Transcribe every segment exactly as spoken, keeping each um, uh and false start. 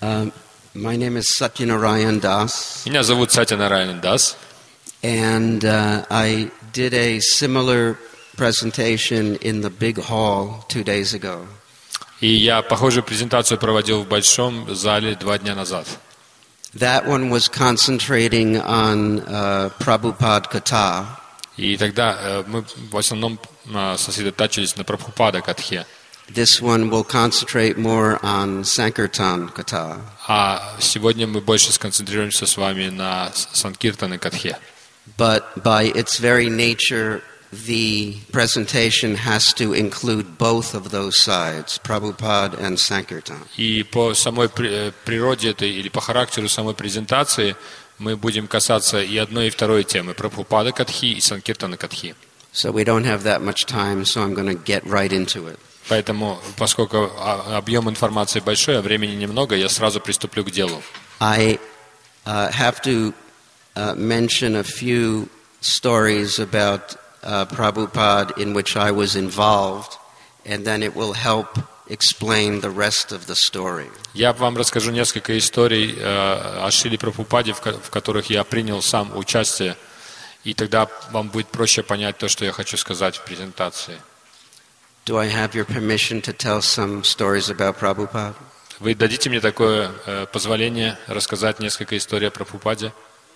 Um, my name is Satyanarayan Das. Меня зовут Сатьянараян Дас. And uh, I did a similar presentation in the big hall two days ago. И я похожую презентацию проводил в большом зале два дня назад. That one was concentrating on uh, Prabhupada Katha. И тогда э, мы в основном э, сосредотачивались на Прабхупада Катхе. This one will concentrate more on Sankirtan Katha. А сегодня мы больше сконцентрируемся с вами на Санкиртан и Катхе. But by its very nature, the presentation has to include both of those sides, Prabhupada and Sankirtan. И по самой природе этой, или по характеру самой презентации, мы будем касаться и одной, и второй темы, Прабхупада Катхи и Санкиртана Катхи. So we don't have that much time, so I'm going to get right into it. Поэтому, поскольку объем информации большой, а времени немного, я сразу приступлю к делу. I uh, have to uh, mention a few stories about uh, Prabhupada in which I was involved, and then it will help explain the rest of the story. Я вам расскажу несколько историй э, о Шриле Прабхупаде, в, ко- в которых я принял сам участие, и тогда вам будет проще понять то, что я хочу сказать в презентации. Do I have your permission to tell some stories about Prabhupada? Вы дадите мне такое э, позволение рассказать несколько историй о Прабхупаде?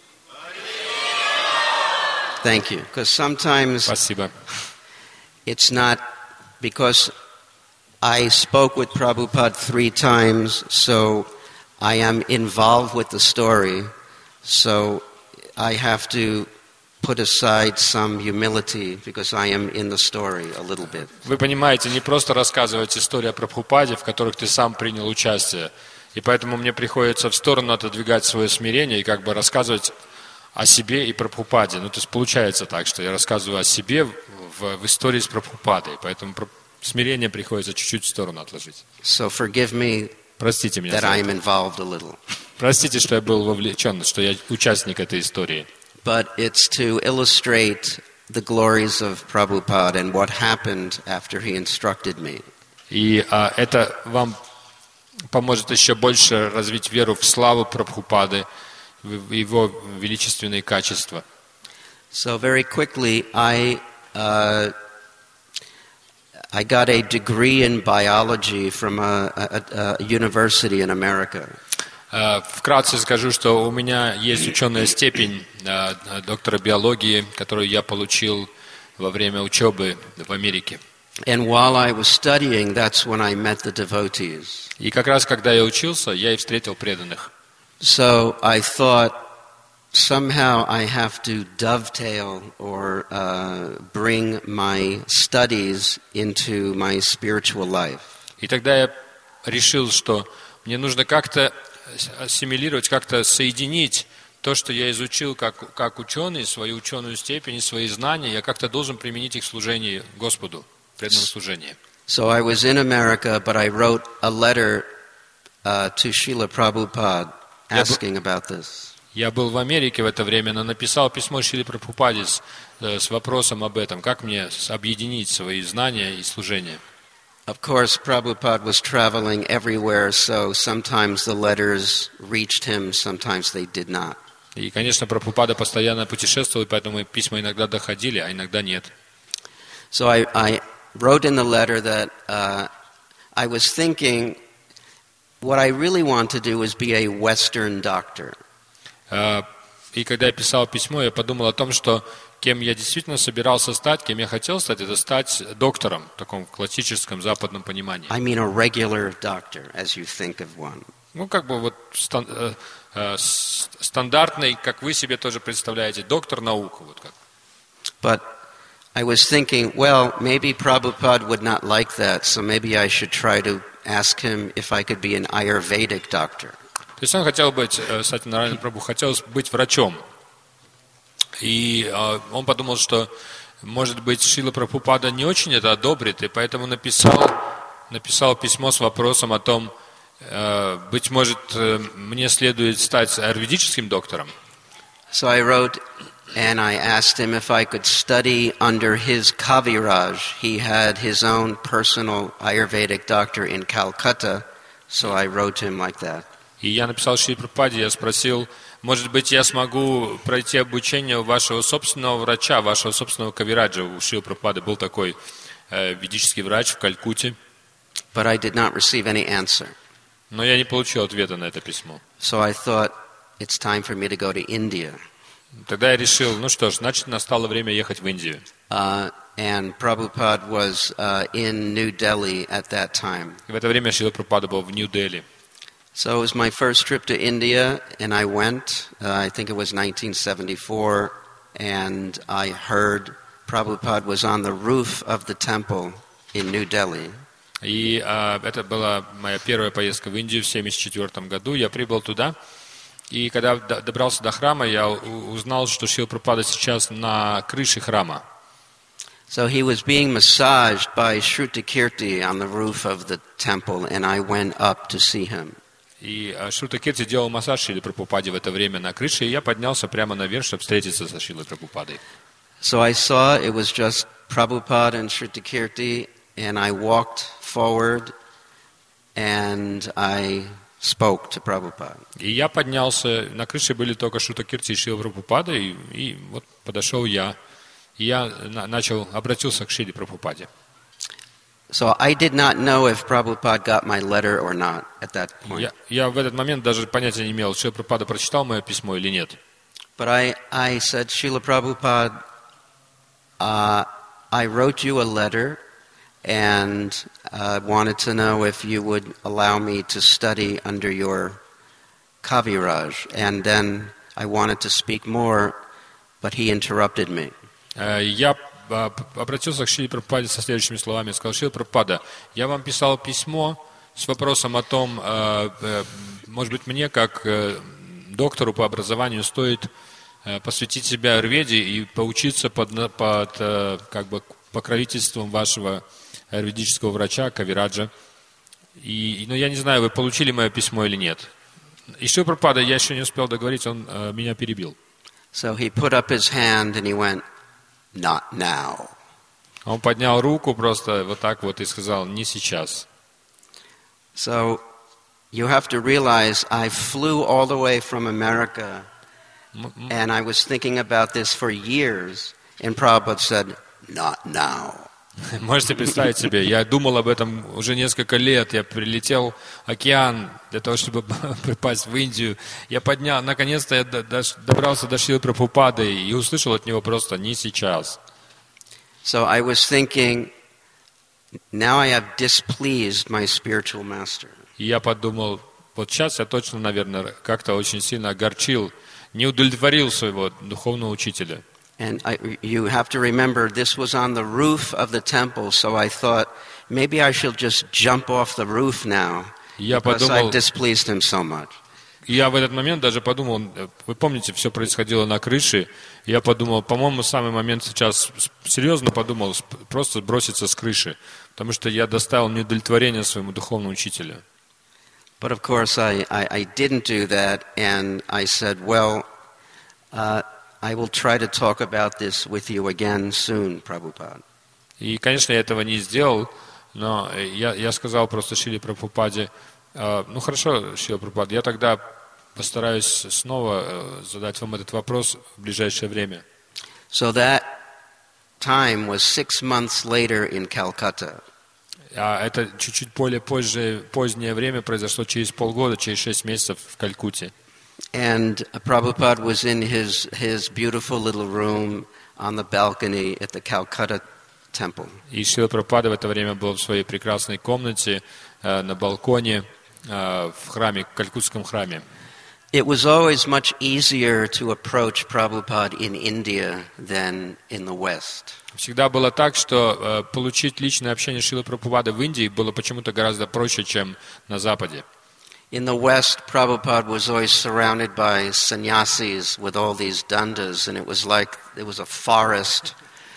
Thank you. Because sometimes Спасибо. it's not because I spoke with Prabhupada three times, so I am involved with the story, so I have to put aside some humility because I am in the story a little bit. Вы понимаете, не просто рассказывать истории о Прабхупаде, в которых ты сам принял участие, и поэтому мне приходится в сторону отодвигать свое смирение и как бы рассказывать о себе и Прабхупаде. Ну, то есть получается так, что я рассказываю о себе в, в истории с Прабхупадой, поэтому смирение приходится чуть-чуть в сторону отложить. So forgive me Простите меня that за I это. am involved a little. Простите, что я был вовлечен, что я участник этой истории. But it's to illustrate the glories of Prabhupada and what happened after he instructed me. И а, это вам поможет еще больше развить веру в славу Прабхупады, в его величественные качества. So very quickly, I uh, I got a degree in biology from a, a, a university in America. Вкратце скажу, что у меня есть ученая степень доктора биологии, которую я получил во время учебы в Америке. And while I was studying, that's when I met the devotees. И как раз когда я учился, я и встретил преданных. So I thought somehow I have to dovetail or uh, bring my studies into my spiritual life. И тогда я решил, что мне нужно как-то ассимилировать, как-то соединить то, что я изучил как, как ученый, свою ученую степень, свои знания, я как-то должен применить их в служении Господу, преданном служении. So I was in America, but I wrote a letter uh, to Srila Prabhupada asking about this. Я был в Америке в это время, но написал письмо Шриле Прабхупаде с, с вопросом об этом, как мне объединить свои знания и служение. Of course, Prabhupada was traveling everywhere, so sometimes the letters reached him, sometimes they did not. И, конечно, Прабхупада постоянно путешествовал, поэтому письма иногда доходили, а иногда нет. So I, I wrote in the letter that uh, I was thinking what I really want to do is be a Western doctor. И когда я писал письмо, я подумал о том, что кем я действительно собирался стать, кем я хотел стать, это стать доктором в таком классическом западном понимании. I mean a regular doctor, as you think of one. Ну, как бы вот стан, э, э, стандартный, как вы себе тоже представляете, доктор наук. Вот как. But I was thinking, well, maybe Prabhupada would not like that, so maybe I should try to ask him if I could be an Ayurvedic doctor. То есть он хотел быть, Сатьянараян Прабху хотел быть врачом. И э, он подумал, что, может быть, Шрила Прабхупада не очень это одобрит, и поэтому написал, написал письмо с вопросом о том, э, быть может, э, мне следует стать аюрведическим доктором. So I wrote and I asked him if I could study under his Kaviraj. He had his own personal Ayurvedic doctor in Calcutta, so I wrote to him like that. И я написал Шриле Прабхупаде, я спросил, может быть, я смогу пройти обучение у вашего собственного врача, вашего собственного Кавираджа. У Шрилы Прабхупады был такой э, ведический врач в Калькутте. But I did not receive any answer. Но я не получил ответа на это письмо. So I thought, it's time for me to go to India. Тогда я решил, ну что ж, значит, настало время ехать в Индию. Uh, and Prabhupada was uh, in New Delhi at that time. И в это время Шрила Прабхупада был в Нью-Дели. So it was my first trip to India, and I went, uh, I think it was nineteen seventy-four, and I heard Prabhupada was on the roof of the temple in New Delhi. И э, это была моя первая поездка в Индию в семьдесят четвёртом году. Я прибыл туда, и когда д- добрался до храма, я у- узнал, что Шрила Прабхупада сейчас на крыше храма. So he was being massaged by Shrutakirti on the roof of the temple, and I went up to see him. И э, Шрута Кирти делал массаж Шриле Прабхупаде в это время на крыше, и я поднялся прямо наверх, чтобы встретиться со Шрилой Прабхупадой. So I saw it was just Prabhupada and Shrutakirti, and I walked forward, and I spoke to Prabhupada. И я поднялся, на крыше были только Шрута Кирти и Шрила Прабхупада, и, и вот подошел я, и я на- начал, обратился к Шриле Прабхупаде. So I did not know if Prabhupada got my letter or not at that point. Я, я в этот момент даже понятия не имел, Шрила Прабхупада прочитал мое письмо или нет. But I, I said, Srila Prabhupada, uh, I wrote you a letter and uh, wanted to know if you would allow me to study under your Kaviraj. And then I wanted to speak more, but he interrupted me. Э, Я э, п- обратился к Шриле Прабхупаде со следующими словами. Сказал: Шрила Прабхупада, я вам писал письмо с вопросом о том, э, э, может быть, мне, как э, доктору по образованию, стоит э, посвятить себя аюрведе и поучиться под, на- под э, как бы, покровительством вашего аюрведического врача Кавираджа. И, но я не знаю, вы получили мое письмо или нет. И Шрила Прабхупада, я еще не успел договорить, он э, меня перебил. So he put up his hand and he went, not now. Он поднял руку просто вот так вот и сказал: не сейчас. So you have to realize I flew all the way from America М- м- and I was thinking about this for years, and Prabhupada said, not now. Можете представить себе, я думал об этом уже несколько лет, я прилетел в океан для того, чтобы попасть в Индию. Я поднял, наконец-то я до- дош- добрался до Шрилы Прабхупады и услышал от него просто: не сейчас. So I was thinking, now I have displeased my spiritual master. И я подумал, вот сейчас я точно, наверное, как-то очень сильно огорчил, не удовлетворил своего духовного учителя. And I, you have to remember, this was on the roof of the temple, so I thought, maybe I should just jump off the roof now, Я because подумал, I've displeased him so much. и я в этот момент даже подумал, э, вы помните, все происходило на крыше, и я подумал, по-моему, самый момент сейчас, с- серьезно подумал, с- просто броситься с крыши, потому что я доставил неудовлетворение своему духовному учителю. But of course, I, I, I didn't do that, and I said, well, uh, I will try to talk about this with you again soon, Prabhupada. И, конечно, я этого не сделал, но э, я, я сказал просто Шриле Прабхупаде: э, ну хорошо, Шрила Прабхупада, я тогда постараюсь снова э, задать вам этот вопрос в ближайшее время. So that time was six months later in Calcutta. А это чуть-чуть более позже, позднее время произошло через полгода, через шесть месяцев в Калькутте. And Prabhupada was in his, his beautiful little room on the balcony at the Calcutta temple. И Шрила Прабхупада в это время был в своей прекрасной комнате э, на балконе э, в храме, в Калькутском храме. It was always much easier to approach Prabhupada in India than in the West. Всегда было так, что э, получить личное общение Шрилы Прабхупады в Индии было почему-то гораздо проще, чем на Западе. In the West, Prabhupada was always surrounded by sannyasis with all these dandas, and it was like it was a forest,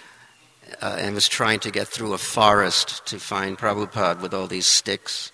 uh, and was trying to get through a forest to find Prabhupada with all these sticks.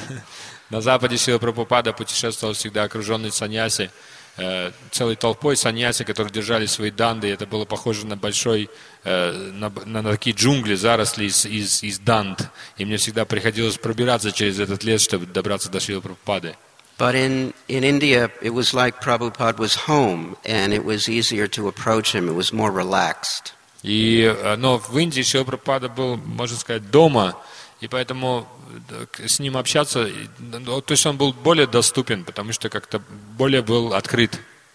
На Западе Шрила Прабхупада путешествовал всегда окруженный саньяси, э, целой толпой саньяси, которые держали свои данды. И это было похоже на большой, э, на, на, на такие джунгли, заросли из, из, из данд. И мне всегда приходилось пробираться через этот лес, чтобы добраться до Шрилы Прабхупады. But in, in India, it was like Prabhupada was home, and it was easier to approach him. It was more relaxed. И, но в Индии Шрила Прабхупада был, можно сказать, дома, и поэтому с ним общаться, то есть он был более доступен, потому что как-то более был открыт.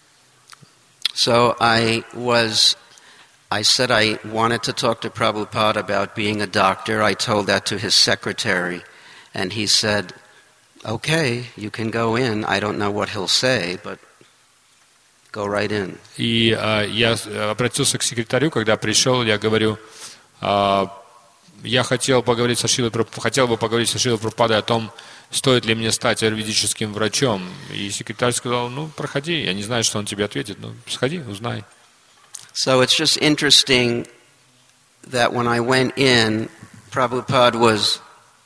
So I was, I said I wanted to talk to Prabhupada about being a doctor. I told that to his secretary, and he said, okay, you can go in. I don't know what he'll say, but go right in. И а, я обратился к секретарю, когда пришел, я говорю, а, я хотел поговорить со Шрилой, хотел бы поговорить со Шрилой Прабхупадой о том, стоит ли мне стать аюрведическим врачом. И секретарь сказал, ну, проходи, я не знаю, что он тебе ответит, но сходи, узнай. So it's just interesting that when I went in, Prabhupada was,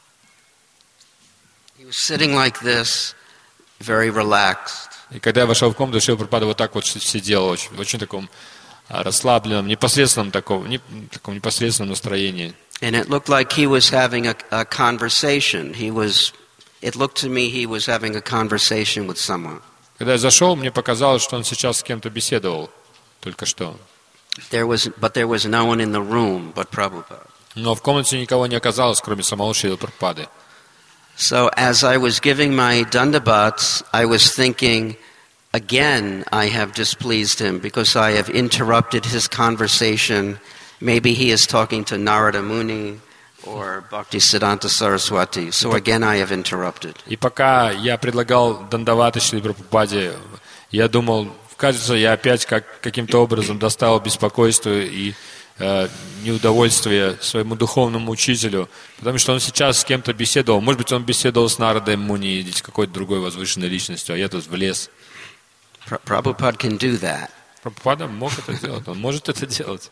he was sitting like this, very relaxed. И когда я вошел в комнату, Шрила Прабхупада вот так вот сидел, очень, в очень таком расслабленном, непосредственном таком, не, таком непосредственном настроении. And it looked like he was having a, a conversation. He was, it looked to me he was having a conversation with someone. Когда я зашел, мне показалось, что он сейчас с кем-то беседовал, только что. There was, but there was no one in the room but Prabhupada. Но в комнате никого не оказалось, кроме самого Шрилы Прабхупады. So as I was giving my dandavats, I was thinking, again, I have displeased him because I have interrupted his conversation. Maybe he is talking to Narada Muni or Bhaktisiddhanta Saraswati. So again, I have interrupted. И пока я предлагал дандаваты Шриле Прабхупаде, я думал, кажется, я опять как, каким-то образом доставил беспокойство и э, неудовольствие своему духовному учителю, потому что он сейчас с кем-то беседовал. Может быть, он беседовал с Нарадой Муни или с какой-то другой возвышенной личностью, а я тут влез. Prabhupada can do that. Прабхупада мог это делать, он может это делать.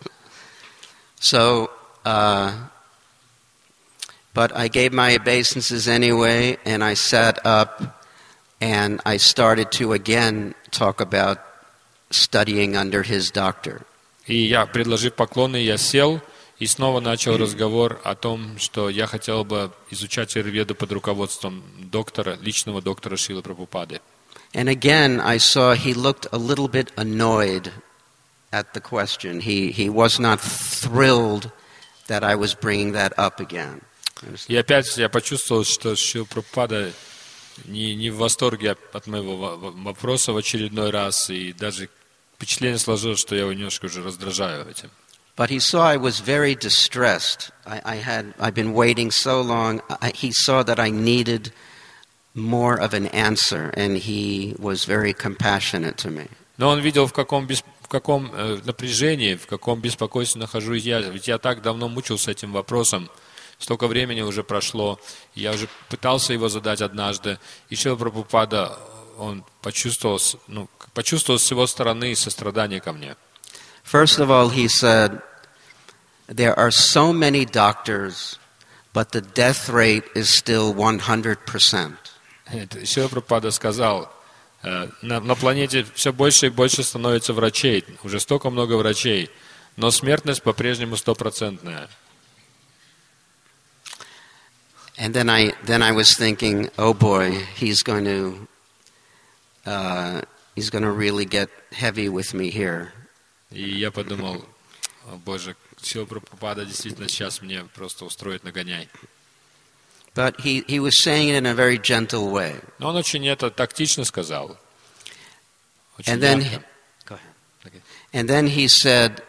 So, uh, but I gave my obeisances anyway, and I sat up, and I started to again talk about studying under his doctor. И я, предложив поклоны, я сел и снова начал разговор о том, что я хотел бы изучать аюрведу под руководством доктора, личного доктора Шрилы Прабхупады. And again, I saw he looked a little bit annoyed at the question. He, he was not thrilled that I was bringing that up again. И опять я почувствовал, что Шрила Прабхупада не, не в восторге от моего вопроса в очередной раз, и даже впечатление сложилось, что я его немножко уже раздражаю этим. But he saw I was very distressed. I, I had, I've been waiting so long. I, he saw that I needed more of an answer, and he was very compassionate to me. Но он видел, в каком, бес, в каком э, напряжении, в каком беспокойстве нахожусь я. Ведь я так давно мучился этим вопросом. Столько времени уже прошло. Я уже пытался его задать однажды. И Шрила Прабхупада, он почувствовал, ну, почувствовал с его стороны сострадание ко мне. First of all, he said, there are so many doctors, but the death rate is still one hundred percent. Шрила Прабхупада сказал, на, на планете все больше и больше становится врачей, уже столько много врачей, но смертность по-прежнему стопроцентная. And then I then I was thinking, oh boy, he's going to uh, he's going to really get heavy with me here. И я подумал, о боже, Шрила Прабхупада действительно сейчас мне просто устроит нагоняй. But he, he was saying it in a very gentle way. Но он очень это тактично сказал. Очень And then, мягко. go ahead. Okay. And then he said,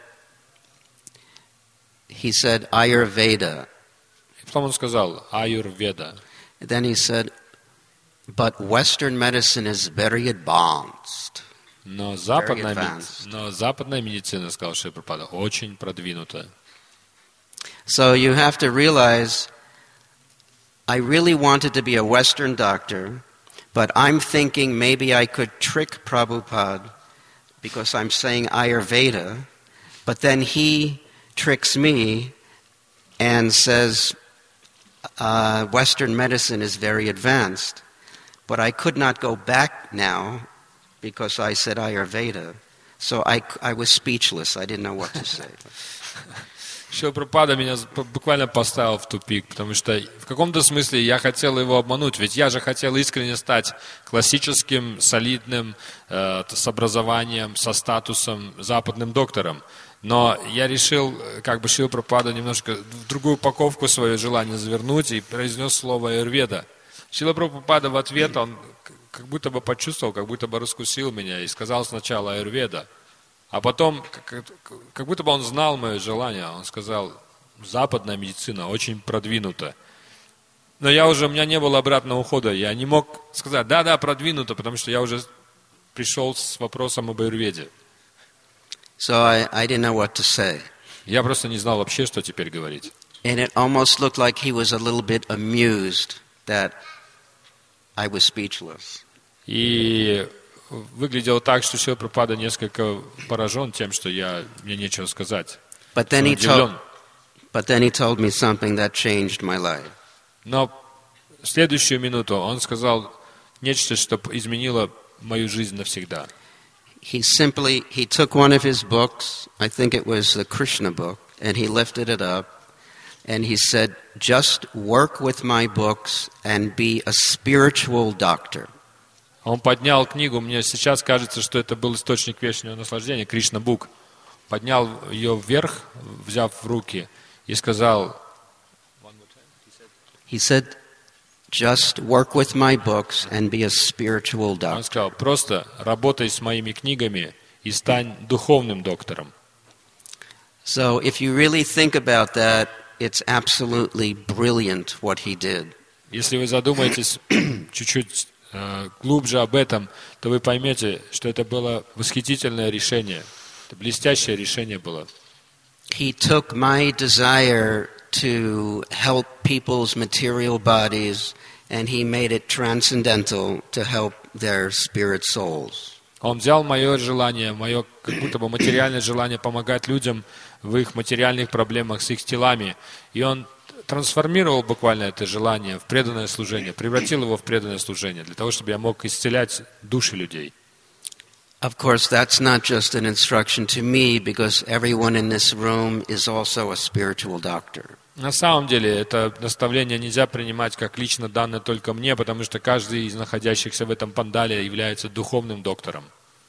he said Ayurveda. И потом он сказал аюрведа. Then he said, but Western medicine is very advanced. Но западная, медицина, но западная медицина, сказал Шрила Прабхупада, очень продвинутая. So you have to realize, I really wanted to be a Western doctor, but I'm thinking maybe I could trick Prabhupada because I'm saying Ayurveda, but then he tricks me and says uh, Western medicine is very advanced. But I could not go back now because I said Ayurveda. So I, I was speechless. I didn't know what to say. Шрила Прабхупада меня буквально поставил в тупик, потому что в каком-то смысле я хотел его обмануть, ведь я же хотел искренне стать классическим, солидным, э, с образованием, со статусом, западным доктором. Но я решил, как бы Шрила Прабхупада немножко в другую упаковку свое желание завернуть и произнес слово аюрведа. Шрила Прабхупада в ответ, он как будто бы почувствовал, как будто бы раскусил меня и сказал сначала аюрведа. А потом, как, как будто бы он знал мое желание, он сказал, западная медицина очень продвинута. Но я уже, у меня не было обратного ухода, я не мог сказать, да-да, продвинуто, потому что я уже пришел с вопросом об аюрведе. So I, I didn't know what to say. Я просто не знал вообще, что теперь говорить. And it almost looked like he was a little bit amused that I was speechless. И выглядело так, что Шрила Прабхупада несколько поражен тем, что я, мне нечего сказать. But then, he told, but then he told me something that changed my life. Но в следующую минуту он сказал нечто, что изменило мою жизнь навсегда. He simply, he took one of his books, I think it was the Krishna book, and he lifted it up, and he said, just work with my books and be a spiritual doctor. Он поднял книгу, мне сейчас кажется, что это был источник вечного наслаждения, Кришна Бук. Поднял ее вверх, взяв в руки, и сказал, he said, just work with my books and be a spiritual doctor. Он сказал, просто работай с моими книгами и стань духовным доктором. So if you really think about that, it's absolutely brilliant what he did. Если вы задумаетесь чуть-чуть э, глубже об этом, то вы поймете, что это было восхитительное решение. Это блестящее решение было. He took my desire to help people's material bodies, and he made it transcendental to help their spirit souls. Он взял мое желание, мое как будто бы материальное желание помогать людям в их материальных проблемах с их телами, и он трансформировал буквально это желание в преданное служение, превратил его в преданное служение, для того, чтобы я мог исцелять души людей. Of course, that's not just an instruction to me, because everyone in this room is also a spiritual doctor. На самом деле, это наставление нельзя принимать как лично данное только мне, потому что каждый из находящихся в этом пандале является духовным доктором.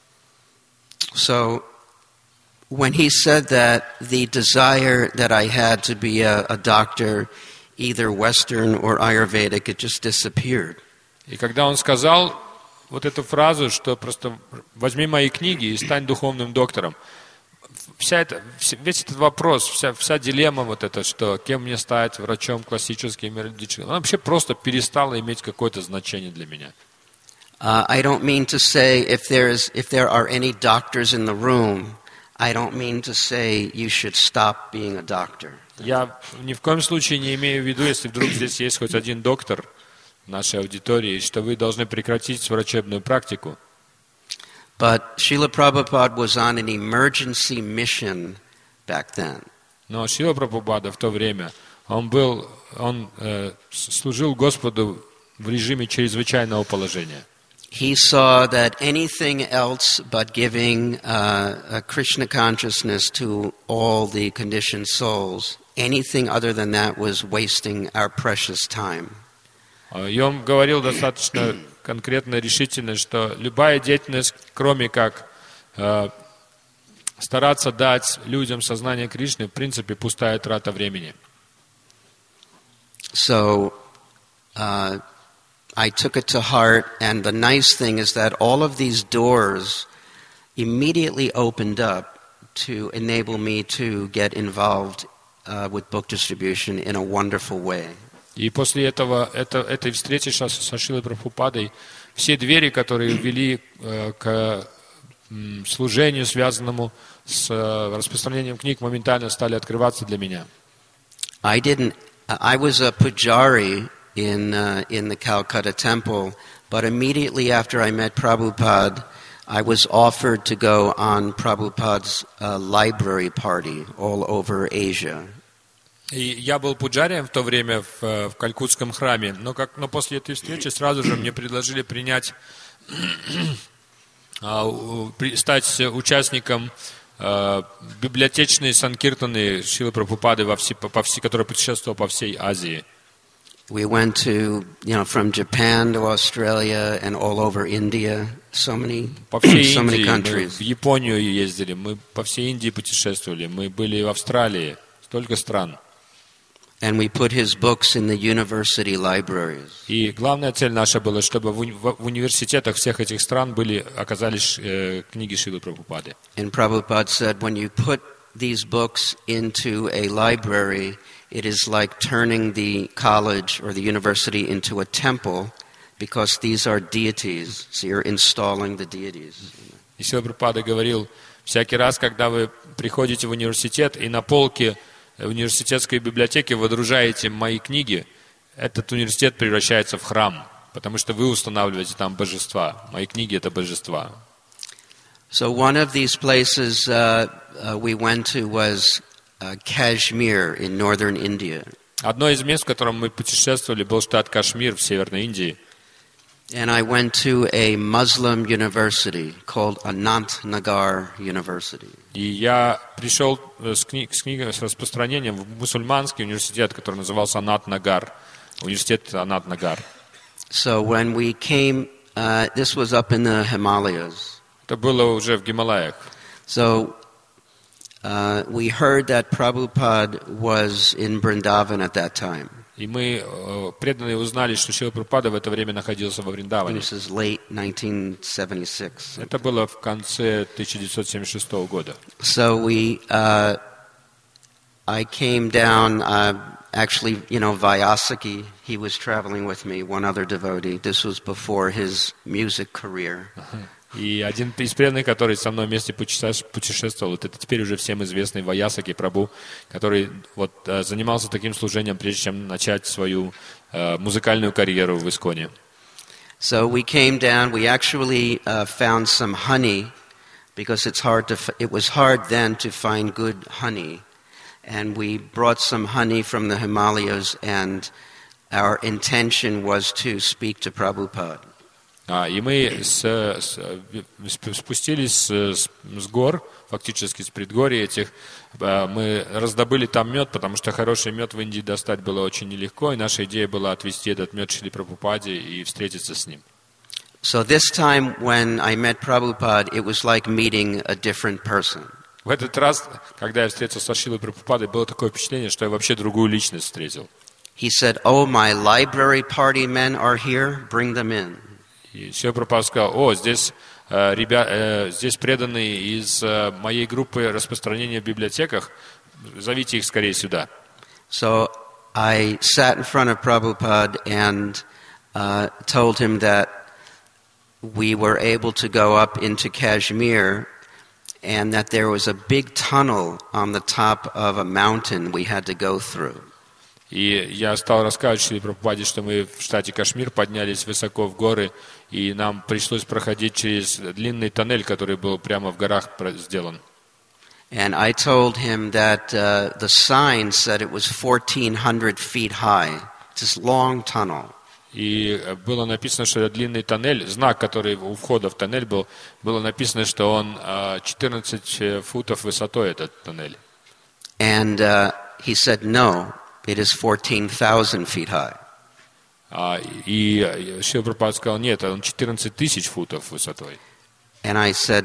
So, when he said that, the desire that I had to be a, a doctor, either Western or Ayurvedic, it just disappeared. И когда он сказал вот эту фразу, что просто возьми мои книги и стань духовным доктором. Вся это, весь этот вопрос, вся, вся дилемма вот эта, что кем мне стать, врачом классическим, юридическим, она вообще просто перестала иметь какое-то значение для меня. Uh, I don't mean to say if there's if there are any doctors in the room, I don't mean to say you should stop being a doctor. Я ни в коем случае не имею в виду, если вдруг здесь есть хоть один доктор в нашей аудитории, что вы должны прекратить врачебную практику. But Srila Prabhupada was on an emergency mission back then. Но Шрила Прабхупада в то время, он был, он э, служил Господу в режиме чрезвычайного положения. He saw that anything else but giving uh, a Krishna consciousness to all the conditioned souls, anything other than that was wasting our precious time. И он говорил достаточно конкретно и решительно, что любая деятельность, кроме как э, стараться дать людям сознание Кришны, в принципе, пустая трата времени. So, uh, I took it to heart, and the nice thing is that all of these doors immediately opened up to enable me to get involved uh, with book distribution in a wonderful way. И после этого, это, этой встречи со, со Шрилой Прабхупадой, все двери, которые вели э, к м, служению, связанному с э, распространением книг, моментально стали открываться для меня. I didn't. I was a pujari in uh, in the Calcutta temple, but immediately after I met Prabhupada, I was offered to go on Prabhupada's uh, library party all over Asia. И я был пуджарием в то время в, в Калькутском храме, но, как, но после этой встречи сразу же мне предложили принять, стать участником э, библиотечные санкиртаны Шрилы Прабхупады, во все, по, по все, которые путешествовал по всей Азии. We went to, you know, from Japan to Australia and all over India, so many, По всей so many Индии, мы countries. в Японию ездили, мы по всей Индии путешествовали, мы были в Австралии, столько стран. And we put his books in the university libraries. И главная цель наша была, чтобы в, уни- в университетах всех этих стран были, оказались э, книги Шрилы Прабхупады. And Prabhupada said, when you put these books into a library, it is like turning the college or the university into a temple, because these are deities. So you're installing the deities. И Шрила Прабхупада говорил, всякий раз, когда вы приходите в университет и на полке в университетской библиотеке водружаете мои книги, этот университет превращается в храм, потому что вы устанавливаете там божества. Мои книги — это божества. So one of these places uh, uh, we went to was uh, Kashmir in northern India. Одно из мест, в котором мы путешествовали, был штат Кашмир в Северной Индии. And I went to a Muslim university called Anant Nagar University. И я пришел с, кни- с книгой, с распространением в мусульманский университет, который назывался Анат Нагар. Университет Анат Нагар. So when we came, uh, this was up in the Himalayas. Это было уже в Гималаях. So uh, we heard that Prabhupada was in Vrindavan at that time. И мы, э, преданные, узнали, что Шрила Прабхупада в это время находился во Вриндаване. This is late nineteen seventy-six. Это было в конце тысяча девятьсот семьдесят шестого года. So we, uh, I came down, uh, actually, you know, Vyasaki, he was traveling with me, one other devotee. This was before his music career. И один из преданных, который со мной вместе путешествовал, вот это теперь уже всем известный Ваясаки Прабху, который вот занимался таким служением, прежде чем начать свою э, музыкальную карьеру в Исконе. So we came down, we actually uh, found some honey, because it's hard to, f- it was hard then to find good honey. And we brought some honey from the Himalayas, and our intention was to speak to Prabhupada. А, и мы с, с, спустились с, с гор, фактически с предгорий этих. Мы раздобыли там мед, потому что хороший мед в Индии достать было очень нелегко, и наша идея была отвезти этот мед Шриле Прабхупаде и встретиться с ним. So this time when I met Prabhupada, it was like meeting a different person. В этот раз, когда я встретился со Шрилой Прабхупадой, было такое впечатление, что я вообще другую личность встретил. He said, "Oh, my library party men are here. Bring them in." И Шрила Прабхупада сказал: о, здесь, э, ребя, э, здесь преданные из э, моей группы распространения в библиотеках, зовите их скорее сюда. So I sat in front of Prabhupada and uh, told him that we were able to go up into Kashmir, and that there was a big tunnel on the top of a mountain we had to go through. И я стал рассказывать Шриле Прабхупаде, что мы в штате Кашмир поднялись высоко в горы, и нам пришлось проходить через длинный тоннель, который был прямо в горах сделан. And I told him that uh, the sign said it was fourteen hundred feet high. It's this long tunnel. И было написано, что это длинный тоннель, знак, который у входа в тоннель был, было написано, что он четырнадцать футов высотой, этот тоннель. And uh, he said, no, it is fourteen thousand feet high. А, и Шрила Прабхупада сказал: нет, он четырнадцать тысяч футов высотой. And I said,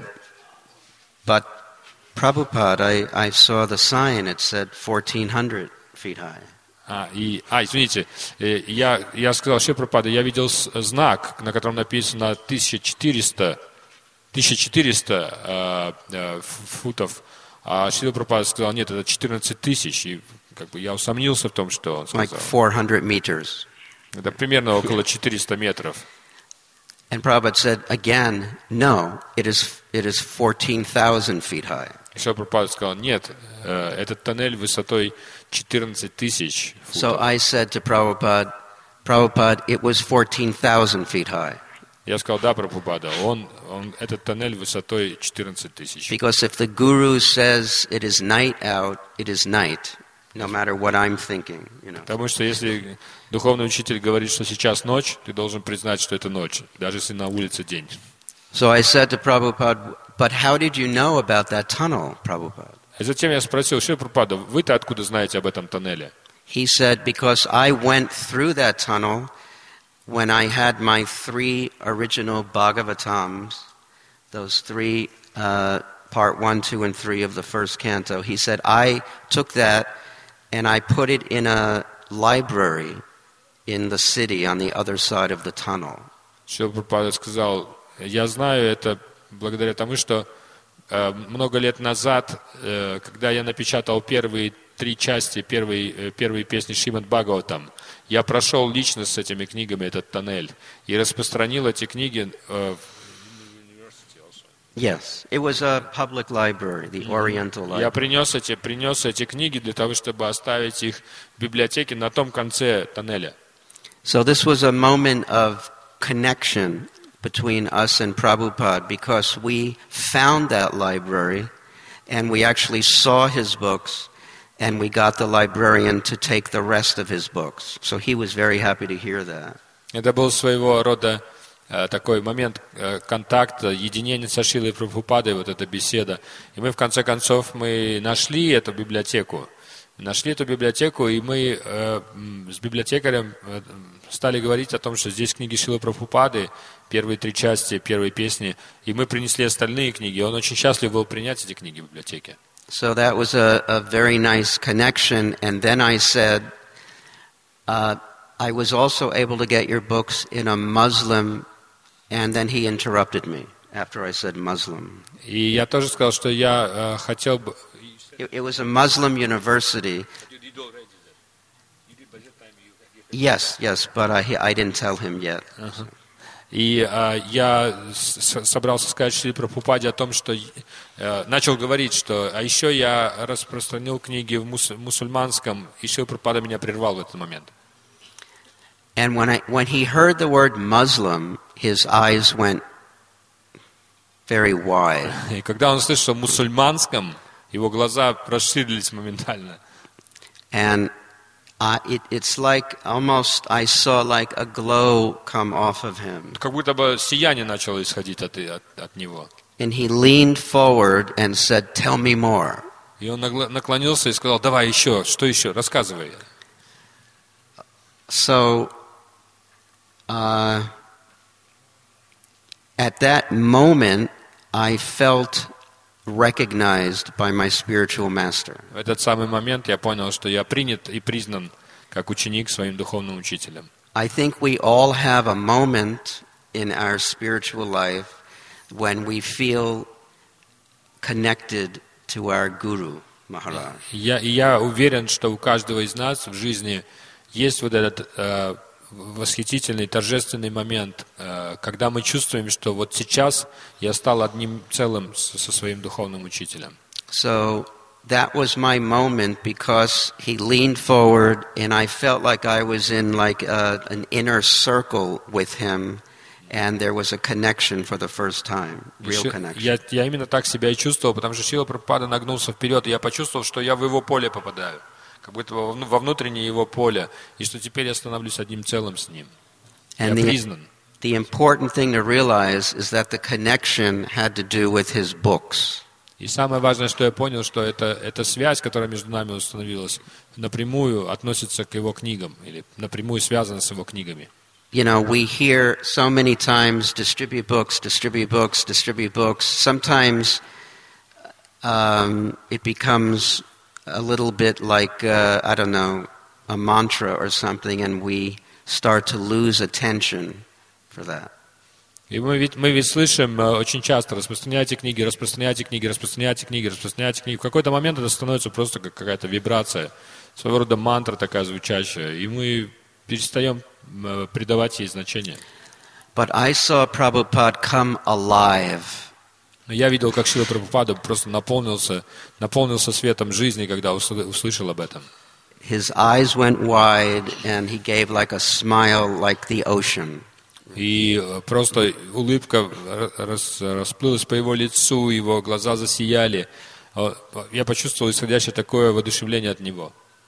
but Prabhupada, I, I saw the sign, it said fourteen hundred feet high. А, и, а, извините, я, я сказал: Шрила Прабхупада, я видел знак, на котором написано тысяча четыреста э, э, футов, а Шрила Прабхупада сказал: нет, это четырнадцать тысяч, и как бы я усомнился в том, что он сказал. Like four hundred meters. Это примерно около четыреста метров. And Prabhupada said, again, no, it is, it is fourteen thousand feet high. Шрила Прабхупада сказал: нет, э, этот тоннель высотой четырнадцать тысяч футов. So I said to Prabhupada, Prabhupada, it was fourteen thousand feet high. Я сказал: да, Прабхупада, он, он, этот тоннель высотой четырнадцать тысяч. Because if the guru says it is night out, it is night, no matter what I'm thinking, you know. Потому что если духовный учитель говорит, что сейчас ночь, ты должен признать, что это ночь, даже если на улице день. So I said to Prabhupada, but how did you know about that tunnel, Prabhupada? И затем я спросил: Шрила Прабхупада, вы-то откуда знаете об этом тоннеле? He said, because I went through that tunnel when I had my three original Bhagavatams, those three, uh, part one, two, and three of the first canto. He said, I took that and I put it in a library in the city on the other side of the tunnel. Шрила Прабхупада сказал: я знаю это благодаря тому, что э, много лет назад, э, когда я напечатал первые три части первой, э, первой песни Шримад Бхагаватам, я прошел лично с этими книгами этот тоннель и распространил эти книги э, Yes, it was a public library, the Oriental library. Я принес эти, принес эти книги для того, чтобы оставить их в библиотеке на том конце тоннеля. So this was a moment of connection between us and Prabhupada, because we found that library and we actually saw his books and we got the librarian to take the rest of his books. So he was very happy to hear that. Это был своего рода э, такой момент э, контакта, единения со Шрилой Прабхупадой, вот эта беседа. И мы в конце концов мы нашли эту библиотеку. Нашли эту библиотеку, и мы э, с библиотекарем э, стали говорить о том, что здесь книги Шрилы Прабхупады, первые три части, первые песни, и мы принесли остальные книги. И он очень счастлив был принять эти книги в библиотеке. So that was a, a very nice connection. And then I said, uh, I was also able to get your books in a Muslim, and then he interrupted me after I said Muslim. И я тоже сказал, что я э, хотел бы... It, it was a Muslim university. Yes, yes, but I, I didn't tell him yet. Uh-huh. И э, я с- собрался сказать Шриле Прабхупаде о том, что э, начал говорить, что а еще я распространил книги в мус- мусульманском, и Шрила Прабхупада меня прервал в этот момент. And when I when he heard the word Muslim, his eyes went very wide. И когда он слышал мусульманском, его глаза расширились моментально. And uh, it, it's like almost I saw like a glow come off of him. Как будто бы сияние начало исходить от, от, от него. And he leaned forward and said, "Tell me more." И он нагла- наклонился и сказал: давай еще, что еще, рассказывай. So uh, at that moment, I felt recognized by my spiritual master. В этот самый момент я понял, что я принят и признан как ученик своим духовным учителем. I think we all have a moment in our spiritual life when we feel connected to our Guru Maharaj. Я, и я уверен, что у каждого из нас в жизни есть вот этот э, восхитительный, торжественный момент, э, когда мы чувствуем, что вот сейчас я стал одним целым со, со своим духовным учителем. So that was my moment, because he leaned forward and I felt like I was in like a, an inner circle with him, and there was a connection for the first time, real connection. Я, я именно так себя и чувствовал, потому что Шрила Прабхупада нагнулся вперед, и я почувствовал, что я в его поле попадаю, как будто во, во внутреннее его поле, и что теперь я становлюсь одним целым с ним. Я And the, признан. the important thing to realize is that the connection had to do with his books. И самое важное, что я понял, что это, эта связь, которая между нами установилась, напрямую относится к его книгам, или напрямую связана с его книгами. You know, we hear so many times, distribute books, distribute books, distribute books. Sometimes um, it becomes a little bit like, uh, I don't know, a mantra or something, and we start to lose attention for that. И мы ведь, мы ведь слышим э, очень часто: распространяйте книги, распространяйте книги, распространяйте книги, распространяйте книги. В какой-то момент это становится просто как какая-то вибрация, своего рода мантра такая звучащая, и мы перестаем э, придавать ей значение. But I saw Prabhupada come alive. Но я видел, как Шрила Прабхупада просто наполнился, наполнился светом жизни, когда усл- услышал об этом. His eyes went wide, and he gave like a smile like the ocean. И просто улыбка рас, расплылась по его лицу, его глаза засияли. Я почувствовал исходящее такое воодушевление от него.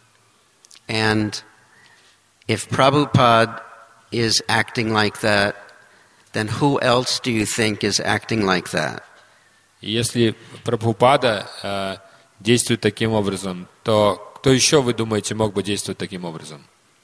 And if Prabhupada is acting like that, then who else do you think is acting like that? И если Прабхупада э, действует таким образом, то кто еще, вы думаете, мог бы действовать таким образом?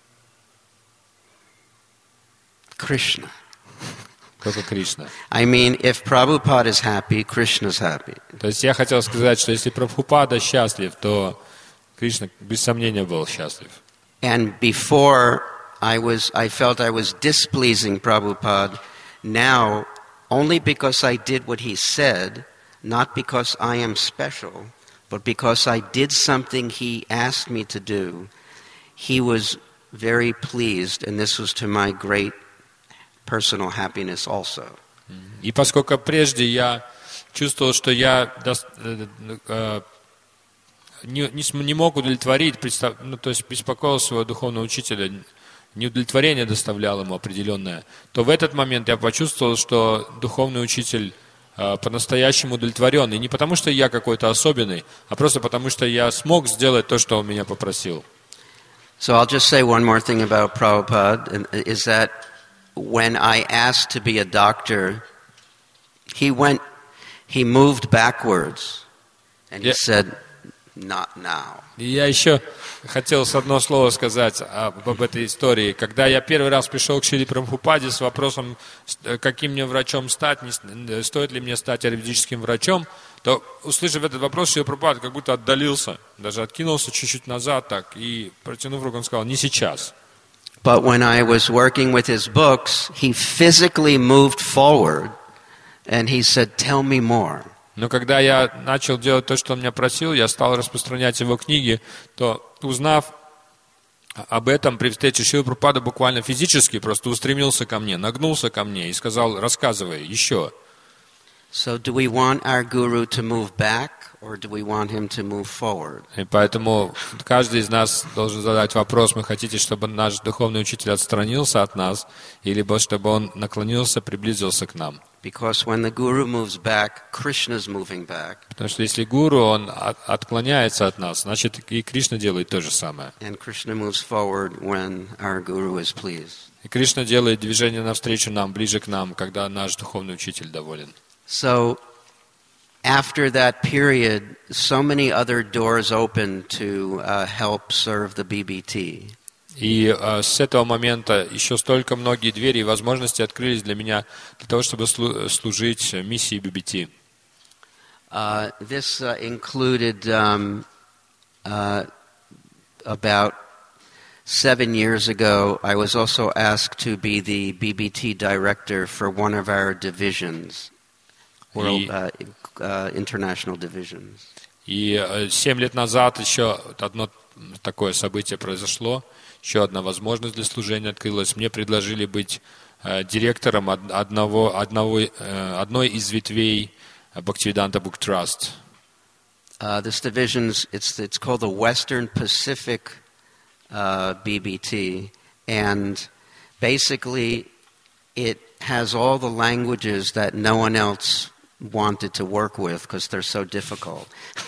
Krishna. Только Кришна. I mean, if Prabhupada is happy, Krishna's happy. То есть я хотел сказать, что если Прабхупада счастлив, то Кришна без сомнения был счастлив. And before I was, I felt I was displeasing Prabhupada. Now, only because I did what he said, not because I am special, but because I did something he asked me to do, he was very pleased, and this was to my great personal happiness also. И поскольку прежде я чувствовал, что я не, не, не мог удовлетворить, представ, ну, то есть беспокоил своего духовного учителя, неудовлетворение доставлял ему определенное, то в этот момент я почувствовал, что духовный учитель э, по-настоящему удовлетворен. И не потому, что я какой-то особенный, а просто потому, что я смог сделать то, что он меня попросил. So I'll just say one more thing about Prabhupada, is that when I asked to be a doctor, he went, he moved backwards, and he yeah. said, not now. И я еще хотел с одно слово сказать об, об этой истории. Когда я первый раз пришел к Шриле Прабхупаде с вопросом, каким мне врачом стать, не, стоит ли мне стать аюрведическим врачом, то, услышав этот вопрос, Шрила Прабхупада как будто отдалился, даже откинулся чуть-чуть назад так, и, протянув руку, он сказал, не сейчас. But when I was working with his books, he physically moved forward, and he said, tell me more. Но когда я начал делать то, что он меня просил, я стал распространять его книги, то, узнав об этом при встрече Шрилы Прабхупады, буквально физически просто устремился ко мне, нагнулся ко мне и сказал, рассказывай еще. So do we want our guru to move back, or do we want him to move forward? И поэтому каждый из нас должен задать вопрос, мы хотите, чтобы наш духовный учитель отстранился от нас, или чтобы он наклонился, приблизился к нам. Because when the guru moves back, Krishna's moving back. Потому что если гуру, он от, отклоняется от нас, значит и Кришна делает то же самое. And Krishna moves forward when our guru is pleased. И Кришна делает движение навстречу нам, ближе к нам, когда наш духовный учитель доволен. So, after that period, so many other doors opened to uh, help serve the B B T. И э, с этого момента еще столько многие двери и возможности открылись для меня для того, чтобы слу- служить миссии би би ти. Uh, this uh, included um, uh, about seven years ago, I was also asked to be the B B T director for one of our divisions, world uh, uh, international divisions. И э, семь лет назад еще одно такое событие произошло. Еще одна возможность для служения открылась. Мне предложили быть э, директором одного, одного, э, одной из ветвей Bhaktivedanta Book Trust. Uh, this division, it's, it's called the Western Pacific uh, B B T, and basically it has all the languages that no one else wanted to work with because they're so difficult.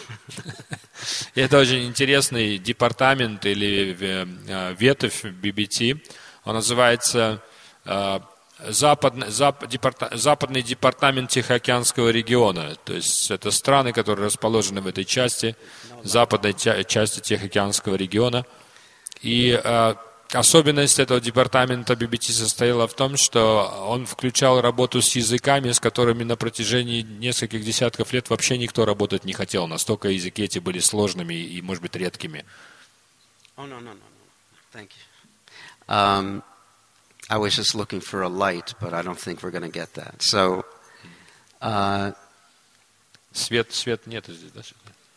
Это очень интересный департамент или ветвь би би ти. Он называется Западный, Зап, департа, Западный департамент Тихоокеанского региона. То есть это страны, которые расположены в этой части, западной части Тихоокеанского региона. И особенность этого департамента би би ти состояла в том, что он включал работу с языками, с которыми на протяжении нескольких десятков лет вообще никто работать не хотел. Настолько языки эти были сложными и, может быть, редкими. Oh, no, no, no, no. Thank you. Um, I was just looking for a light, but I don't think we're going to get that. So, uh, свет, свет нет здесь, да?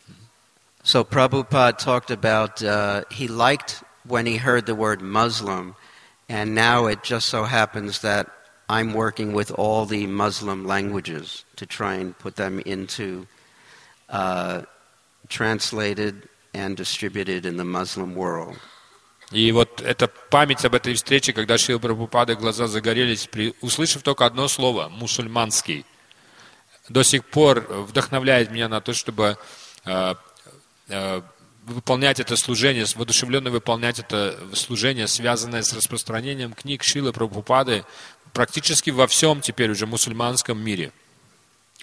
So Prabhupada talked about, uh, he liked when he heard the word Muslim, and now it just so happens that I'm working with all the Muslim languages to try and put them into uh, translated and distributed in the Muslim world. И вот эта память об этой встрече, когда Шрила Прабхупады глаза загорелись, при, услышав только одно слово «мусульманский», до сих пор вдохновляет меня на то, чтобы э, э, выполнять это служение, воодушевленно выполнять это служение, связанное с распространением книг Шрилы Прабхупады практически во всем теперь уже мусульманском мире.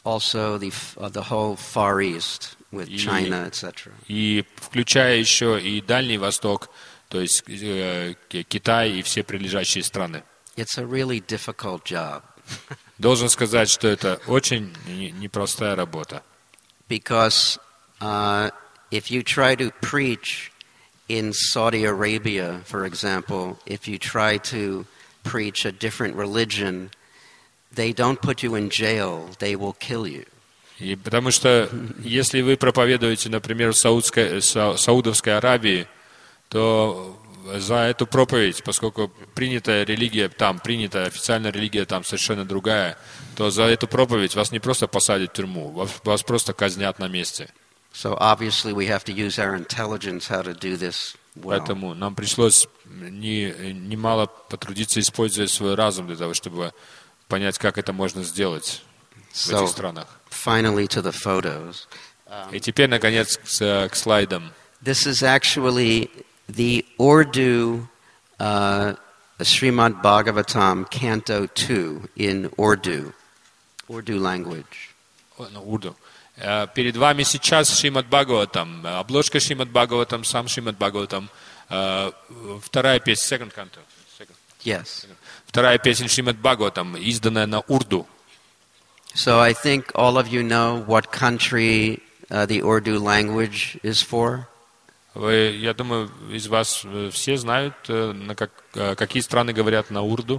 also the uh, the whole Far East with И- China, et cetera. И включая еще и Дальний Восток, то есть э, Ки- Китай и все прилежащие страны. It's a really difficult job Должен сказать, что это очень не- непростая работа. because uh, if you try to preach in Saudi Arabia, for example, if you try to preach a different religion, they don't put you in jail, they will kill you. И потому что если вы проповедуете, например, в Саудской, Са- Саудовской Аравии, то за эту проповедь, поскольку принятая религия там, принятая официальная религия там совершенно другая, то за эту проповедь вас не просто посадят в тюрьму, вас, вас просто казнят на месте. So obviously we have to use our intelligence how to do this well. Поэтому нам пришлось не, немало потрудиться, используя свой разум для того, чтобы понять, как это можно сделать в So этих странах. finally to the photos. И теперь, наконец, к, к слайдам. This is actually the Urdu uh, Srimad Bhagavatam, Canto two in Urdu, Urdu language. О, ну, Урду. Э, Перед вами сейчас Шримад Бхагаватам, обложка Шримад Бхагаватам, сам Шримад Бхагаватам, э, вторая песня, second canto, second. Yes. Вторая песня Шримад Бхагаватам, изданная на урду. So I think all of you know what country uh, the Urdu language is for. Вы, я думаю, из вас э, все знают, э, на как, э, какие страны говорят на урду.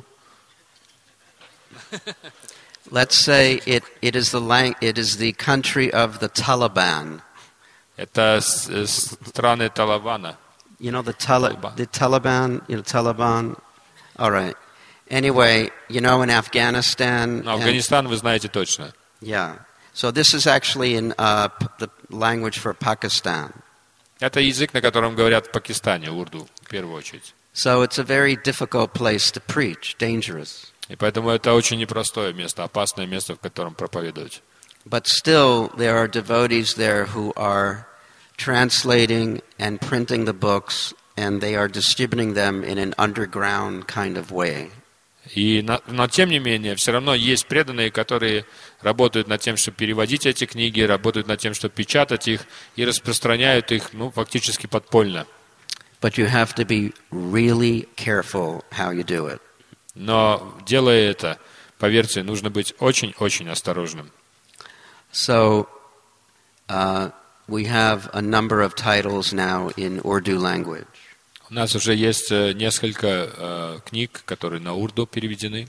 Let's say it, it, is the lang- it is the country of the Taliban. Это с- э, страны Талабана. You know the, Tali- Taliban. the Taliban, you know, Taliban? All right. Anyway, you know, in Afghanistan. Но and- Афганистан вы знаете точно. yeah. So this is actually in uh, p- the language for Pakistan. Это язык, на котором говорят в Пакистане, урду, в первую очередь. So it's a very difficult place to preach, dangerous. И поэтому это очень непростое место, опасное место, в котором проповедовать. But still, there are devotees there who are translating and printing the books, and they are distributing them in an underground kind of way. И, на- но тем не менее, все равно есть преданные, которые работают над тем, чтобы переводить эти книги, работают над тем, чтобы печатать их и распространяют их, ну, фактически подпольно. But you have to be really careful how you do it. Но делая это, поверьте, нужно быть очень-очень осторожным. So uh, we have a number of titles now in Urdu language. У нас уже есть э, несколько э, книг, которые на урду переведены.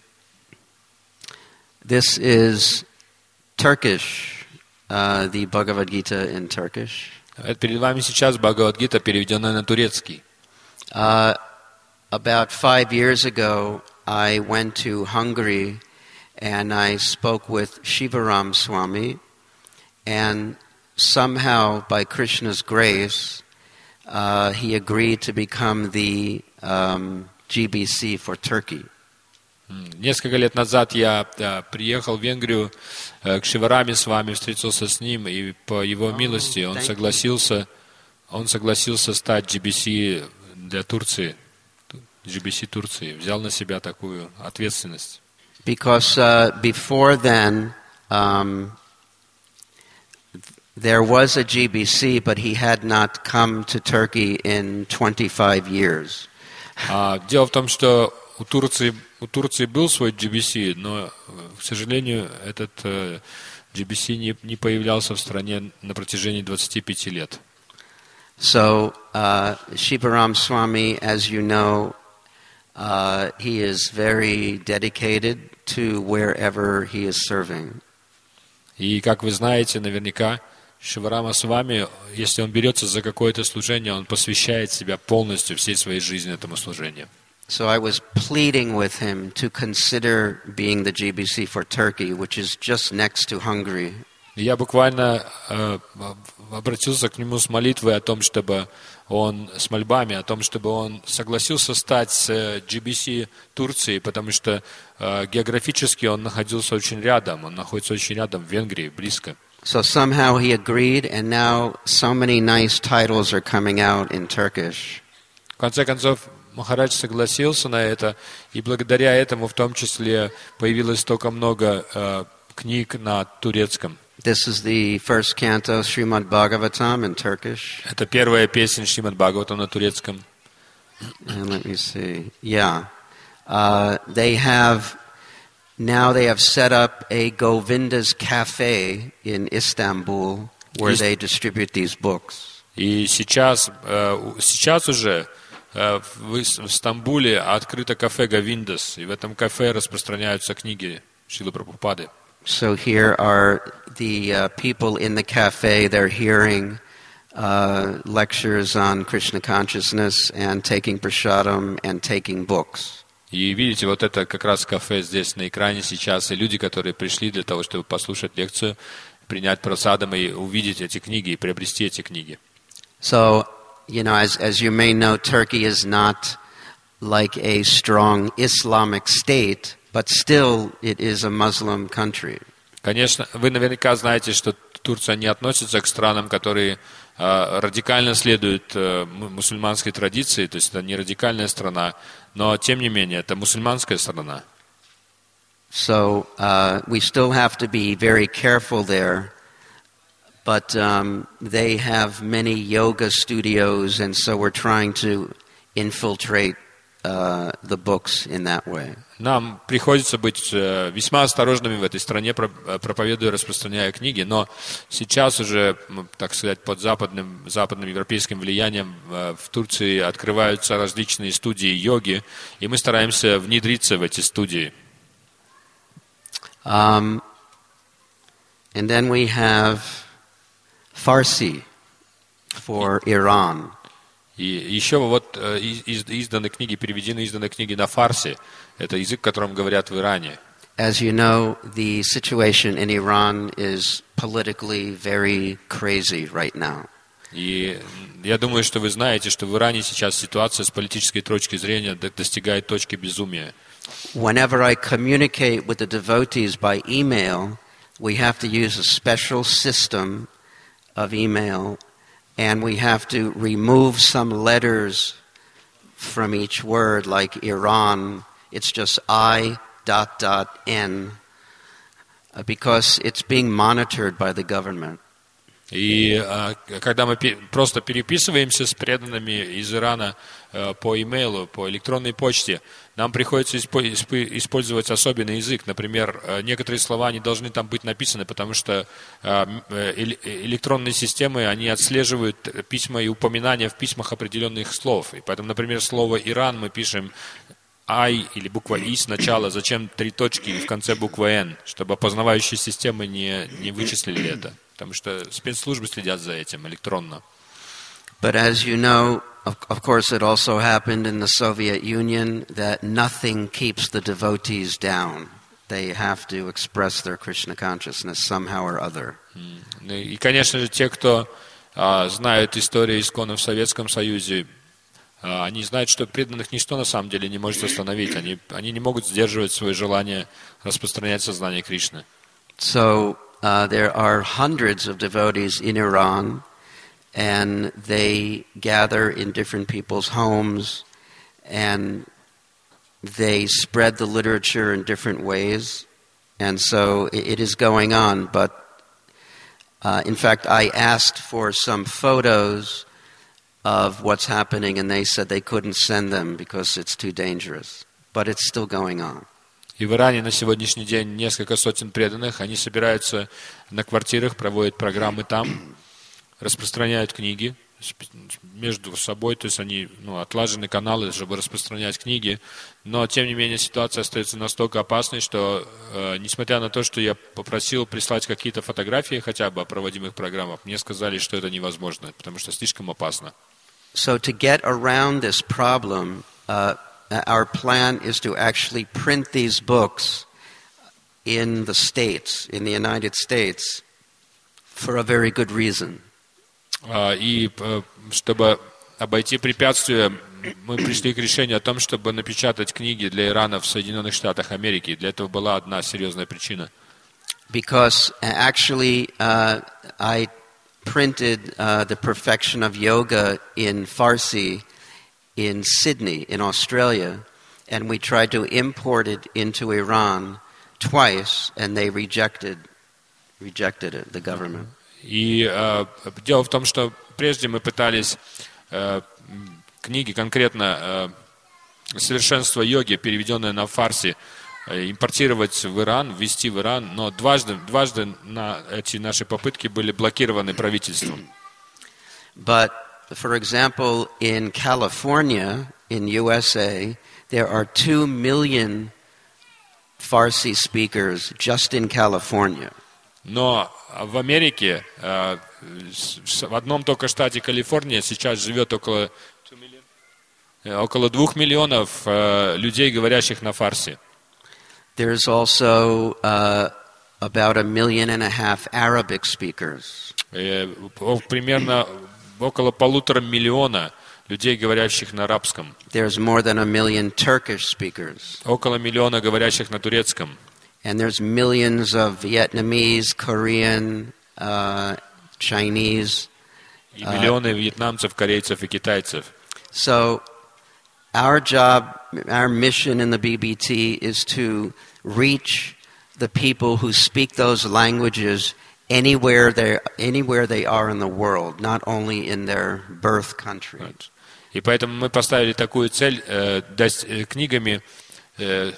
This is Turkish, uh, the Bhagavad Gita in Turkish. Это перед вами сейчас Бхагавад-гита, переведенная на турецкий. Uh, about five years ago, I went to Hungary and I spoke with Shivaram Swami, and somehow, by Krishna's grace, uh, he agreed to become the um, G B C for Turkey. М, Несколько лет назад я э, приехал в Венгрию э, к Шивараме с вами, встретился с ним, и по его милости он thank you. согласился, он согласился стать G B C для Турции, G B C Турции, взял на себя такую ответственность. Because uh, before then, um, there was a G B C, but he had not come to Turkey in twenty-five years. А, дело в том, что у Турции, у Турции был свой G B C, но, э, к сожалению, этот э, G B C не, не появлялся в стране на протяжении двадцати пяти лет. So, uh, Shivaram Swami, as you know, uh, he is very dedicated to wherever he is serving. И, как вы знаете, наверняка, Шиварама с вами, если он берется за какое-то служение, он посвящает себя полностью всей своей жизни этому служению. So I was pleading with him to consider being the G B C for Turkey, which is just next to Hungary. И я буквально э, обратился к нему с молитвой о том, чтобы он, с мольбами о том, чтобы он согласился стать э, G B C Турции, потому что э, географически он находился очень рядом, он находится очень рядом, в Венгрии, близко. So somehow he agreed, and now so many nice titles are coming out in Turkish. В конце концов, Махарадж согласился на это, и благодаря этому в том числе появилось столько много э, книг на турецком. This is the first canto, Srimad Bhagavatam, in Turkish. Это первая песня Шримад Бхагаватам на турецком. And let me see. Yeah. Uh, they have, now they have set up a Govinda's Cafe in Istanbul where Есть- they distribute these books. И сейчас, э, сейчас уже э, в Ис- в Стамбуле открыто кафе Говиндас, и в этом кафе распространяются книги Шрилы Прабхупады. So here are the uh, people in the cafe. They're hearing uh, lectures on Krishna consciousness and taking prasadam and taking books. И видите, вот это как раз кафе здесь на экране сейчас, и люди, которые пришли для того, чтобы послушать лекцию, принять просадом и увидеть эти книги, и приобрести эти книги. So, you know, as, as you may know, Turkey is not like a strong Islamic state, but still it is a Muslim country. Конечно, вы наверняка знаете, что Турция не относится к странам, которые э, радикально следуют э, му- мусульманской традиции, то есть это не радикальная страна, но тем не менее это мусульманская страна. So uh, we still have to be very careful there. But um, they have many yoga studios, and so we're trying to infiltrate uh, the books in that way. Нам приходится быть э, весьма осторожными в этой стране, про- э, проповедуя, распространяя книги, но сейчас уже, м, так сказать, под западным, западным европейским влиянием э, в Турции открываются различные студии йоги, и мы стараемся внедриться в эти студии. Um, and then we have Farsi for Iran. И еще вот э, из- из- изданы книги, переведены изданы книги на фарси. Это язык, которым говорят в Иране. As you know, the situation in Iran is politically very crazy right now. И я думаю, что вы знаете, что в Иране сейчас ситуация с политической точки зрения до- достигает точки безумия. Whenever I communicate with the devotees by email, we have to use a special system of email, and we have to remove some letters from each word, like Iran. It's just I dot dot N, uh, because it's being monitored by the government. И а, когда мы пе- просто переписываемся с преданными из Ирана э, по имейлу, по электронной почте, нам приходится испо- испы- использовать особенный язык. Например, э, некоторые слова не должны там быть написаны, потому что э, м, э, эле- электронные системы, они отслеживают письма и упоминания в письмах определенных слов. И поэтому, например, слово «Иран» мы пишем «I» или буква «И» сначала, зачем три точки и в конце буква «Н», чтобы опознавающие системы не, не вычислили это. Потому что спецслужбы следят за этим электронно. But as you know, of, of course, it also happened in the Soviet Union that nothing keeps the devotees down. They have to express their Krishna consciousness somehow or other. Ну И, конечно же, те, кто а, знают историю исконно в Советском Союзе, а, они знают, что преданных ничто на самом деле не может остановить. Они, они не могут сдерживать свое желание распространять сознание Кришны. So uh, there are hundreds of devotees in Iran, and they gather in different people's homes, and they spread the literature in different ways. And so it, it is going on. But uh, in fact, I asked for some photos of what's happening, and they said they couldn't send them because it's too dangerous. But it's still going on. И в Иране на сегодняшний день несколько сотен преданных. Они собираются на квартирах, проводят программы там, распространяют книги между собой. То есть они ну, отлажены каналы, чтобы распространять книги. Но, тем не менее, ситуация остается настолько опасной, что, э, несмотря на то, что я попросил прислать какие-то фотографии хотя бы о проводимых программах, мне сказали, что это невозможно, потому что слишком опасно. So to get around this problem, uh, our plan is to actually print these books in the States, in the United States, for a very good reason. А, И э, чтобы обойти препятствия, мы пришли к решению о том, чтобы напечатать книги для Ирана в Соединенных Штатах Америки. Для этого была одна серьезная причина. Because uh, actually uh, I printed uh, The Perfection of Yoga in Farsi in Sydney, in Australia, and we tried to import it into Iran twice, and they rejected rejected it, the government. И э, дело в том, что прежде мы пытались э, книги, конкретно э, «Совершенство йоги», переведенные на фарси, э, импортировать в Иран, ввести в Иран, но дважды, дважды на эти наши попытки были блокированы правительством. But, for example, in California, in U S A, there are two million Farsi speakers just in California. Но в Америке, э, в одном только штате Калифорния, сейчас живет около, около двух миллионов э, людей, говорящих на фарси. There's also uh, about a million and a half Arabic speakers. Э, примерно около полутора миллиона людей, говорящих на арабском. There's more than a million Turkish speakers. Около миллиона говорящих на турецком. And there's millions of Vietnamese, Korean, uh, Chinese. И миллионы вьетнамцев, корейцев и китайцев. So our job, our mission in the B B T is to reach the people who speak those languages anywhere they anywhere they are in the world, not only in their birth country. И поэтому мы поставили такую цель э, дос, э, книгами, э,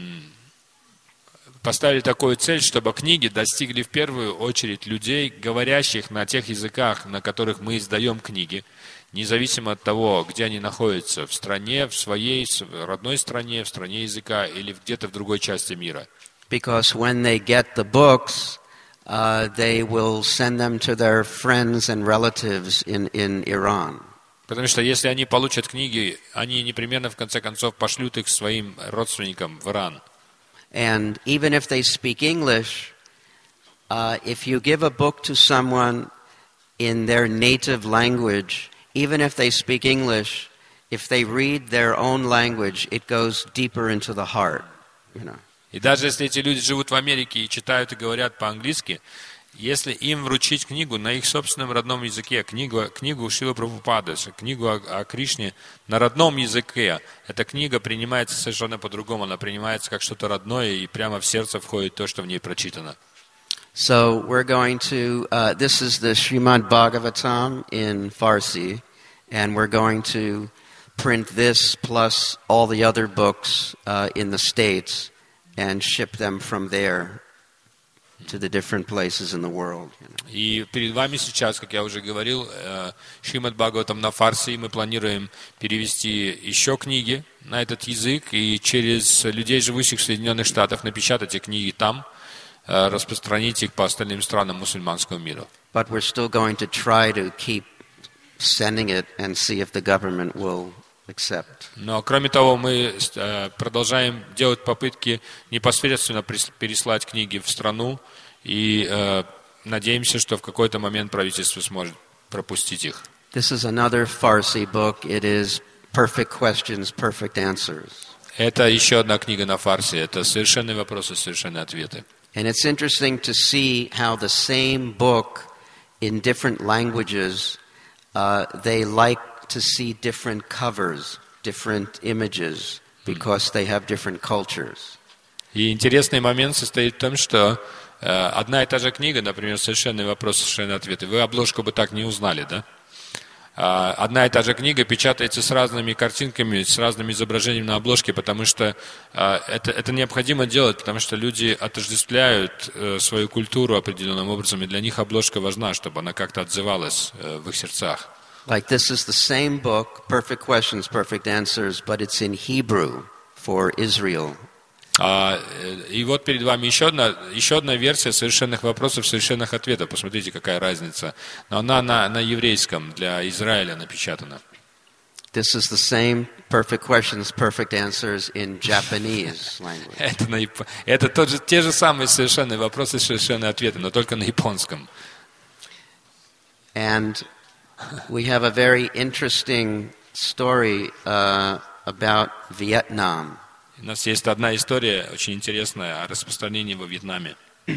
поставили такую цель, чтобы книги достигли в первую очередь людей, говорящих на тех языках, на которых мы издаем книги, независимо от того, где они находятся, в стране, в своей в родной стране, в стране языка или где-то в другой части мира. Because when they get the books, uh, they will send them to their friends and relatives in, in Iran. Потому что если они получат книги, они непременно в конце концов пошлют их своим родственникам в Иран. And even if they speak English, uh, if you give a book to someone in their native language, even if they speak English, if they read their own language, it goes deeper into the heart, you know. И даже если эти люди живут в Америке и читают и говорят по-английски, если им вручить книгу на их собственном родном языке, книгу, книгу Шрилы Прабхупады, книгу о, о Кришне на родном языке, эта книга принимается совершенно по-другому, она принимается как что-то родное, и прямо в сердце входит то, что в ней прочитано. So we're going to, uh, this is the Srimad Bhagavatam in Farsi, and we're going to print this plus all the other books uh, in the States and ship them from there to the different places in the world. You know. И перед вами сейчас, как я уже говорил, Шримад Бхагаватам на фарси. Мы планируем перевести еще книги на этот язык и через людей, живущих в Соединенных Штатах, напечатать эти книги там, распространить их по остальным странам мусульманского мира. But we're still going to try to keep sending it and see if the government will accept. Но кроме того, мы продолжаем делать попытки непосредственно переслать книги в страну и э, надеемся, что в какой-то момент правительство сможет пропустить их. This is another Farsi book. It is Perfect Questions, Perfect Answers. Это еще одна книга на фарси. Это совершенные вопросы, совершенные ответы. And it's interesting to see how the same book in different languages, uh, they like to see different covers, different images, because they have different cultures. И интересный момент состоит в том, что э, одна и та же книга, например, совершенные вопросы, совершенные ответы, вы обложку бы так не узнали, да? А, одна и та же книга печатается с разными картинками, с разными изображениями на обложке, потому что э, это, это необходимо делать, потому что люди отождествляют э, свою культуру определенным образом, и для них обложка важна, чтобы она как-то отзывалась э, в их сердцах. Like this is the same book, Perfect Questions, Perfect Answers, but it's in Hebrew for Israel. А, и вот перед вами еще одна, еще одна версия совершенных вопросов, совершенных ответов. Посмотрите, какая разница. Но она на, на еврейском, для Израиля напечатана. This is the same Perfect Questions, Perfect Answers in Japanese language. Это, на, это тот же, те же самые совершенные вопросы, совершенные ответы, но только на японском. And we have a very interesting story uh, about Vietnam. У нас есть одна история очень интересная о распространении во Вьетнаме.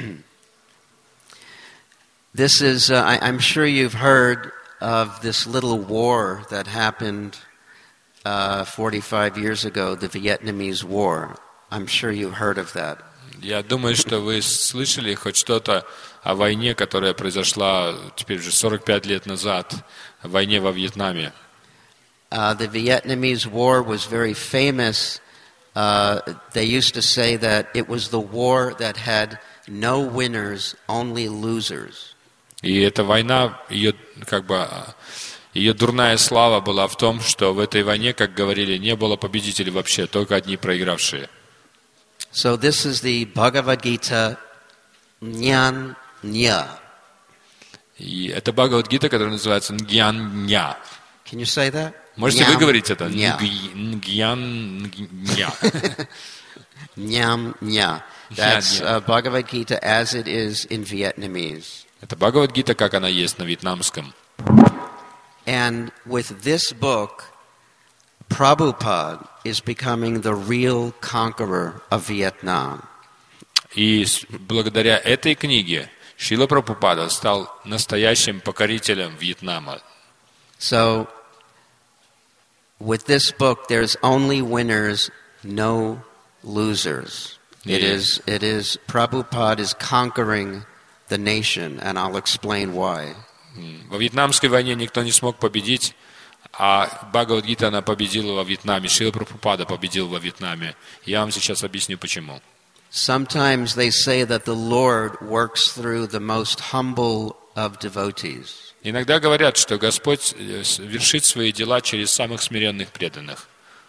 This is, uh, I, I'm sure you've heard of this little war that happened uh, forty-five years ago, the Vietnamese War. I'm sure you've heard of that. Я думаю, что вы слышали хоть что-то о войне, которая произошла теперь уже сорок пять лет назад, о войне во Вьетнаме. Uh, the Vietnamese War was very famous. Uh, they used to say that it was the war that had no winners, only losers. И эта война, ее, как бы, ее дурная слава была в том, что в этой войне, как говорили, не было победителей вообще, только одни проигравшие. So this is the Bhagavad Gita Nyan Nya. И это Бхагавад-гита, которая называется Ньян-ня. Can you say that? Можете вы говорить это? Ня. Ньян-ня. Nyam Nya. That's uh, Bhagavad Gita as it is in Vietnamese. Это Бхагавад-гита, как она есть на вьетнамском. And with this book, Prabhupada is becoming the real conqueror of Vietnam. И благодаря этой книге Шрила Прабхупада стал настоящим покорителем Вьетнама. So, with this book, there's only winners, no losers. It Yeah. is, it is, Prabhupada is conquering the nation, and I'll explain why. Во вьетнамской войне никто не смог победить, а Бхагавад-гита она победила во Вьетнаме, Шрила Прабхупада победил во Вьетнаме. Я вам сейчас объясню, почему. Sometimes they say that the Lord works through the most humble of devotees. Иногда говорят, что Господь вершит свои дела через самых смиренных преданных.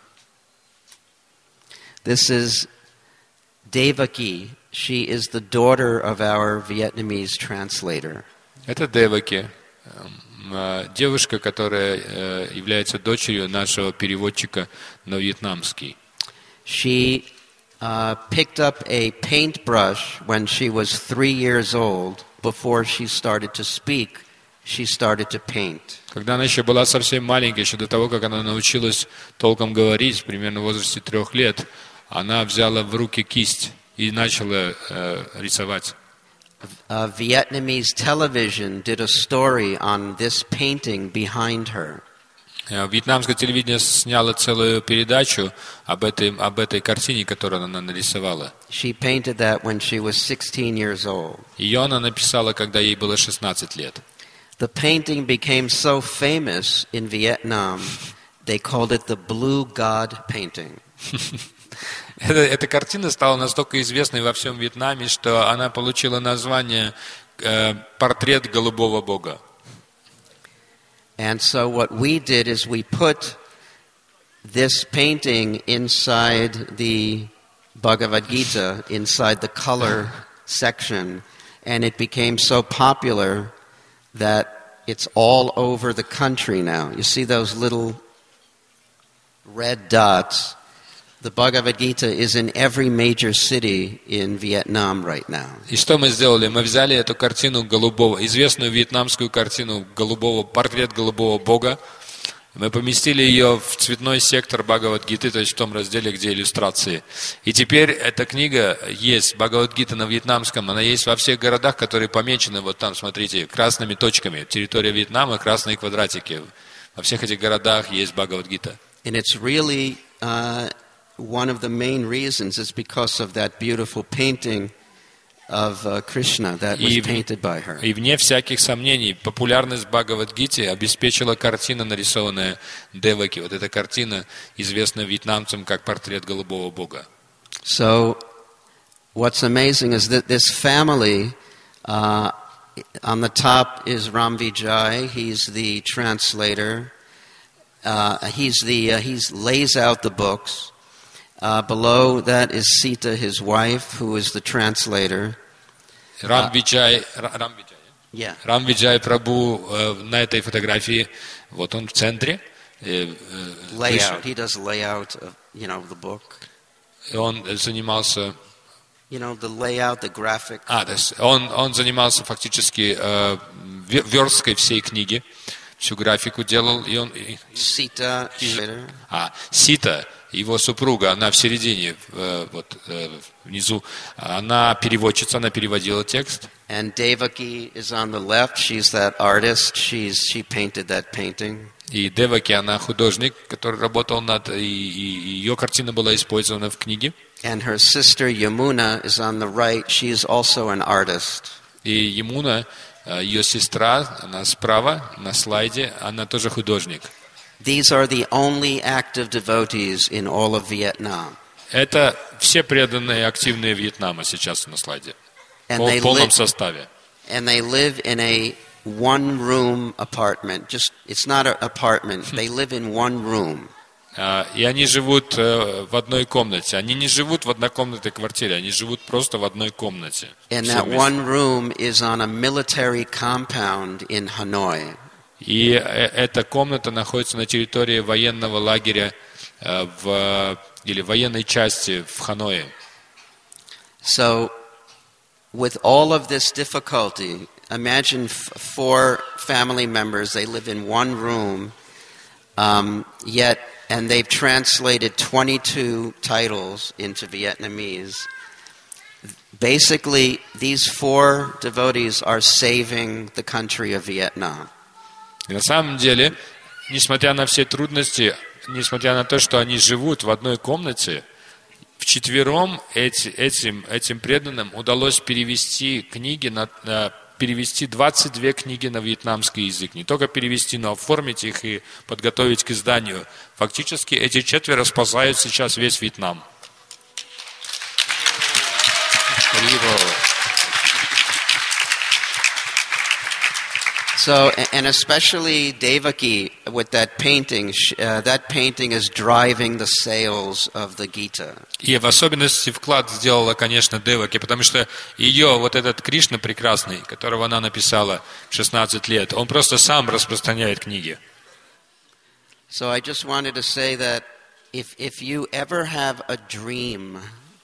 This is Devaki. She is the daughter of our Vietnamese translator. Это Деваки, девушка, которая является дочерью нашего переводчика на вьетнамский. She uh, picked up a paintbrush when she was three years old. Before she started to speak, she started to paint. Когда она еще была совсем маленькой, еще до того, как она научилась толком говорить, примерно в возрасте трех лет, она взяла в руки кисть и начала э, рисовать. Uh, Vietnamese television did a story on this painting behind her. Вьетнамское телевидение сняло целую передачу об этой, об этой картине, которую она нарисовала. She painted that when she was sixteen years old. Ее она написала, когда ей было шестнадцать лет. The painting became so famous in Vietnam, they called it the Blue God painting. Эта, эта картина стала настолько известной во всем Вьетнаме, что она получила название э, «Портрет голубого бога». And so what we did is we put this painting inside the Bhagavad Gita, inside the color section, and it became so popular that it's all over the country now. You see those little red dots? The Bhagavad Gita is in every major city in Vietnam right now. И что мы сделали? Мы взяли эту картину голубого, известную вьетнамскую картину голубого, портрет голубого бога. Мы поместили ее в цветной сектор Бхагавад-гиты, то есть в том разделе, где иллюстрации. И теперь эта книга есть, Бхагавад-гита на вьетнамском, она есть во всех городах, которые помечены вот там, смотрите, красными точками. Территория Вьетнама, красные квадратики. Во всех этих городах есть Бхагавад-гита. And it's really uh, one of the main reasons is because of that beautiful painting of uh, Krishna that was И, painted by her. и вне всяких сомнений, популярность Бхагавад-гиты обеспечила картина, нарисованная Деваки. Вот эта картина известна вьетнамцам как портрет голубого бога. So, what's amazing is that this family, uh, on the top is Ram Vijay. He's the translator. Uh, he's the uh, he's lays out the books. Uh, below that is Sita, his wife, who is the translator. Рам Виджай, Рам Виджай, Yeah. Рам Виджай Прабху э, на этой фотографии, вот он в центре. Э, э, Layout. He does layout of, you know, the book. и он занимался, You know, the layout, the graphic. а, то есть он, он занимался фактически э, версткой всей книги, всю графику делал, и он, и- Sita, later. а, Сита, его супруга, она в середине, э, вот э, внизу, она переводчица, она переводила текст. And Devaki is on the left. She's that artist. She's she painted that painting. И Деваки, она художник, который работал над, и, и ее картина была использована в книге. And her sister Yamuna is on the right. She is also an artist. И Ямуна, ее сестра, она справа на слайде, она тоже художник. These are the only active devotees in all of Vietnam. Это все преданные, активные Вьетнама сейчас на слайде. And В they полном live, составе. and they live in a one-room apartment. Just it's not an apartment. They live in one room. И они живут в одной комнате. Они не живут в однокомнатной квартире, они живут просто в одной комнате. And that one room is on a military compound in Hanoi. И эта комната находится на территории военного лагеря в, или военной части в Ханое. So, with all of this difficulty, imagine f- four family members. They live in one room, um, yet, and they've translated twenty-two titles into Vietnamese. Basically, these four devotees are saving the country of Vietnam. И на самом деле, несмотря на все трудности, несмотря на то, что они живут в одной комнате, вчетвером эти, этим, этим преданным удалось перевести книги, на, на, перевести двадцать две книги на вьетнамский язык. Не только перевести, но оформить их и подготовить к изданию. Фактически эти четверо спасают сейчас весь Вьетнам. So, and especially Devaki with that painting, uh, that painting is driving the sales of the Gita. И в особенности вклад сделала, конечно, Деваки, потому что ее вот этот Кришна прекрасный, которого она написала в шестнадцать лет, он просто сам распространяет книги. So I just wanted to say that if if you ever have a dream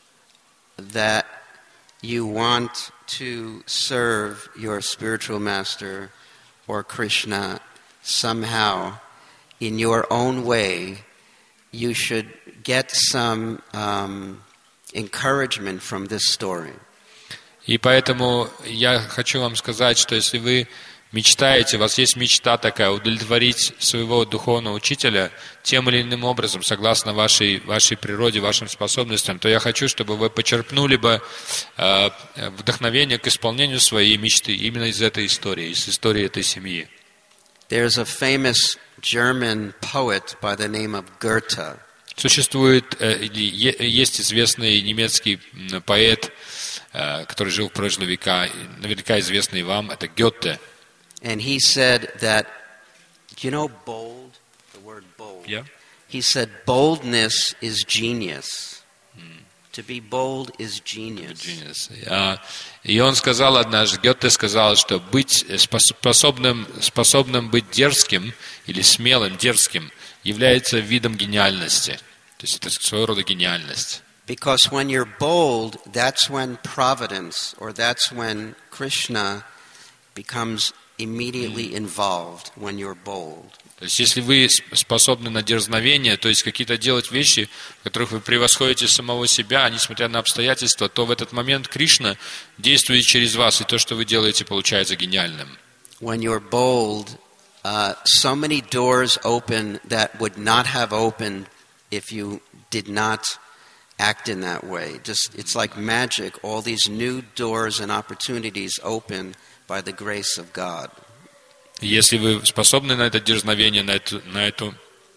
that you want to serve your spiritual master or Krishna somehow in your own way, you should get some um, encouragement from this story. И поэтому я хочу вам сказать, что если вы мечтаете, у вас есть мечта такая, удовлетворить своего духовного учителя тем или иным образом, согласно вашей, вашей природе, вашим способностям, то я хочу, чтобы вы почерпнули бы э, вдохновение к исполнению своей мечты именно из этой истории, из истории этой семьи. There's a famous German poet by the name of Goethe. Существует, э, есть известный немецкий поэт, э, который жил в прошлые века, наверняка известный вам, это Гёте. And he said that, do you know bold? The word bold. Yeah. He said boldness is genius. Mm. To be bold is genius. Genius. И он сказал однажды, Гёте сказал, что быть способным, способным быть дерзким или смелым, дерзким является видом гениальности. То есть это своего рода гениальность. Because when you're bold, that's when providence, or that's when Krishna becomes immediately involved when you're bold. То есть, если вы способны на дерзновение, то есть какие-то делать вещи, в которых вы превосходите самого себя, несмотря на обстоятельства, то в этот момент Кришна действует через вас, и то, что вы делаете, получается гениальным. When you're bold, uh, so many doors open that would not have opened if you did not act in that way. Just it's like magic. All these new doors and opportunities open by the grace of God. Если вы способны на это дерзновение, на эту, на эту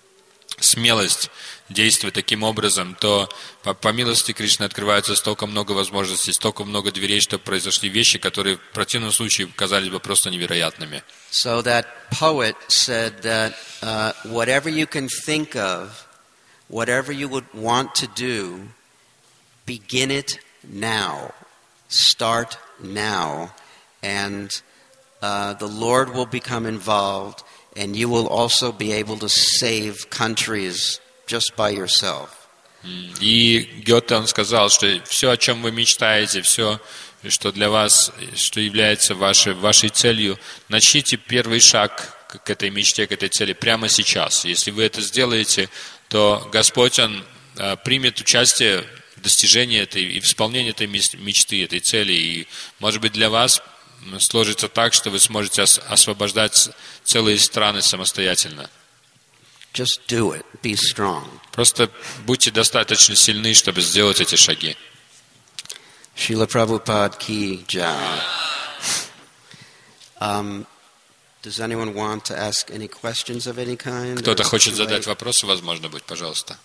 смелость действовать таким образом, то по, по милости Кришны открывается столько много возможностей, столько много дверей, что произошли вещи, которые в противном случае казались бы просто невероятными. So that poet said that uh, whatever you can think of, whatever you would want to do, begin it now. Start now. And uh, the Lord will become involved, and you will also be able to save countries just by yourself. И Гёте, он сказал, что все, о чем вы мечтаете, все, что для вас, что является вашей, вашей целью, начните первый шаг к этой мечте, к этой цели прямо сейчас. Если вы это сделаете, то Господь, Он примет участие в достижении этой и в исполнении этой мечты, этой цели. И, может быть, для вас сложится так, что вы сможете освобождать целые страны самостоятельно. Just do it. Be strong. Просто будьте достаточно сильны, чтобы сделать эти шаги. Srila Prabhupada ki jai. Um, does anyone want to ask any questions of any kind? Кто-то хочет задать вопросы, возможно, будет, пожалуйста.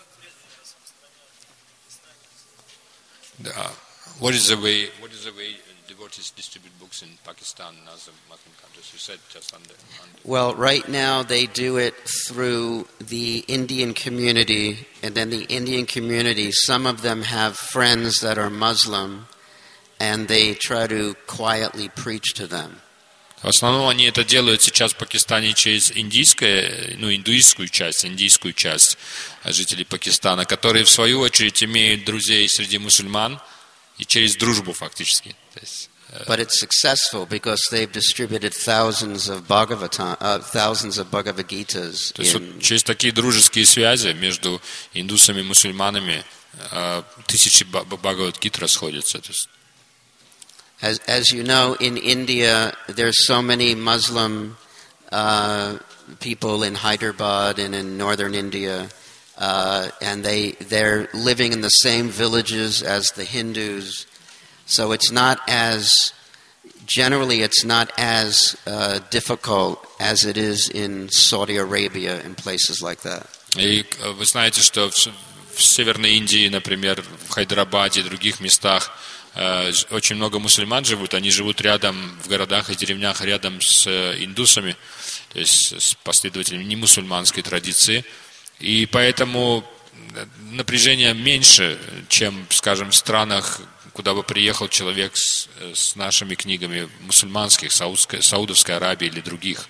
Да. What is the way? What is the way devotees distribute books in Pakistan and other Muslim countries? You said just under, under. Well, right now they do it through the Indian community, and then the Indian community, some of them have friends that are Muslim, and they try to quietly preach to them. В основном они это делают сейчас в Пакистане через индийское, ну, индуистскую часть, индийскую часть жителей Пакистана, которые в свою очередь имеют друзей среди мусульман и через дружбу фактически. То есть, But it's successful because they've distributed thousands of Bhagavatam, uh, thousands of Bhagavad Gitas. То есть In, вот через такие дружеские связи между индусами и мусульманами тысячи Бхагавад-гит расходятся. То есть, As, as you know, in India, there's so many Muslim uh, people in Hyderabad and in northern India, uh, and they, they're living in the same villages as the Hindus. So it's not as, generally it's not as uh, difficult as it is in Saudi Arabia and places like that. И вы знаете, что в, в Северной Индии, например, в Хайдарабаде и других местах очень много мусульман живут, они живут рядом в городах и деревнях рядом с индусами, то есть с последователями немусульманской традиции, и поэтому напряжение меньше, чем, скажем, в странах, куда бы приехал человек с, с нашими книгами мусульманских, Саудской, Саудовской Аравии или других.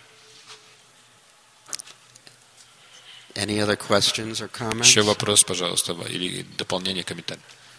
Any other questions or comments? Еще вопрос, пожалуйста, или дополнение, комментарий.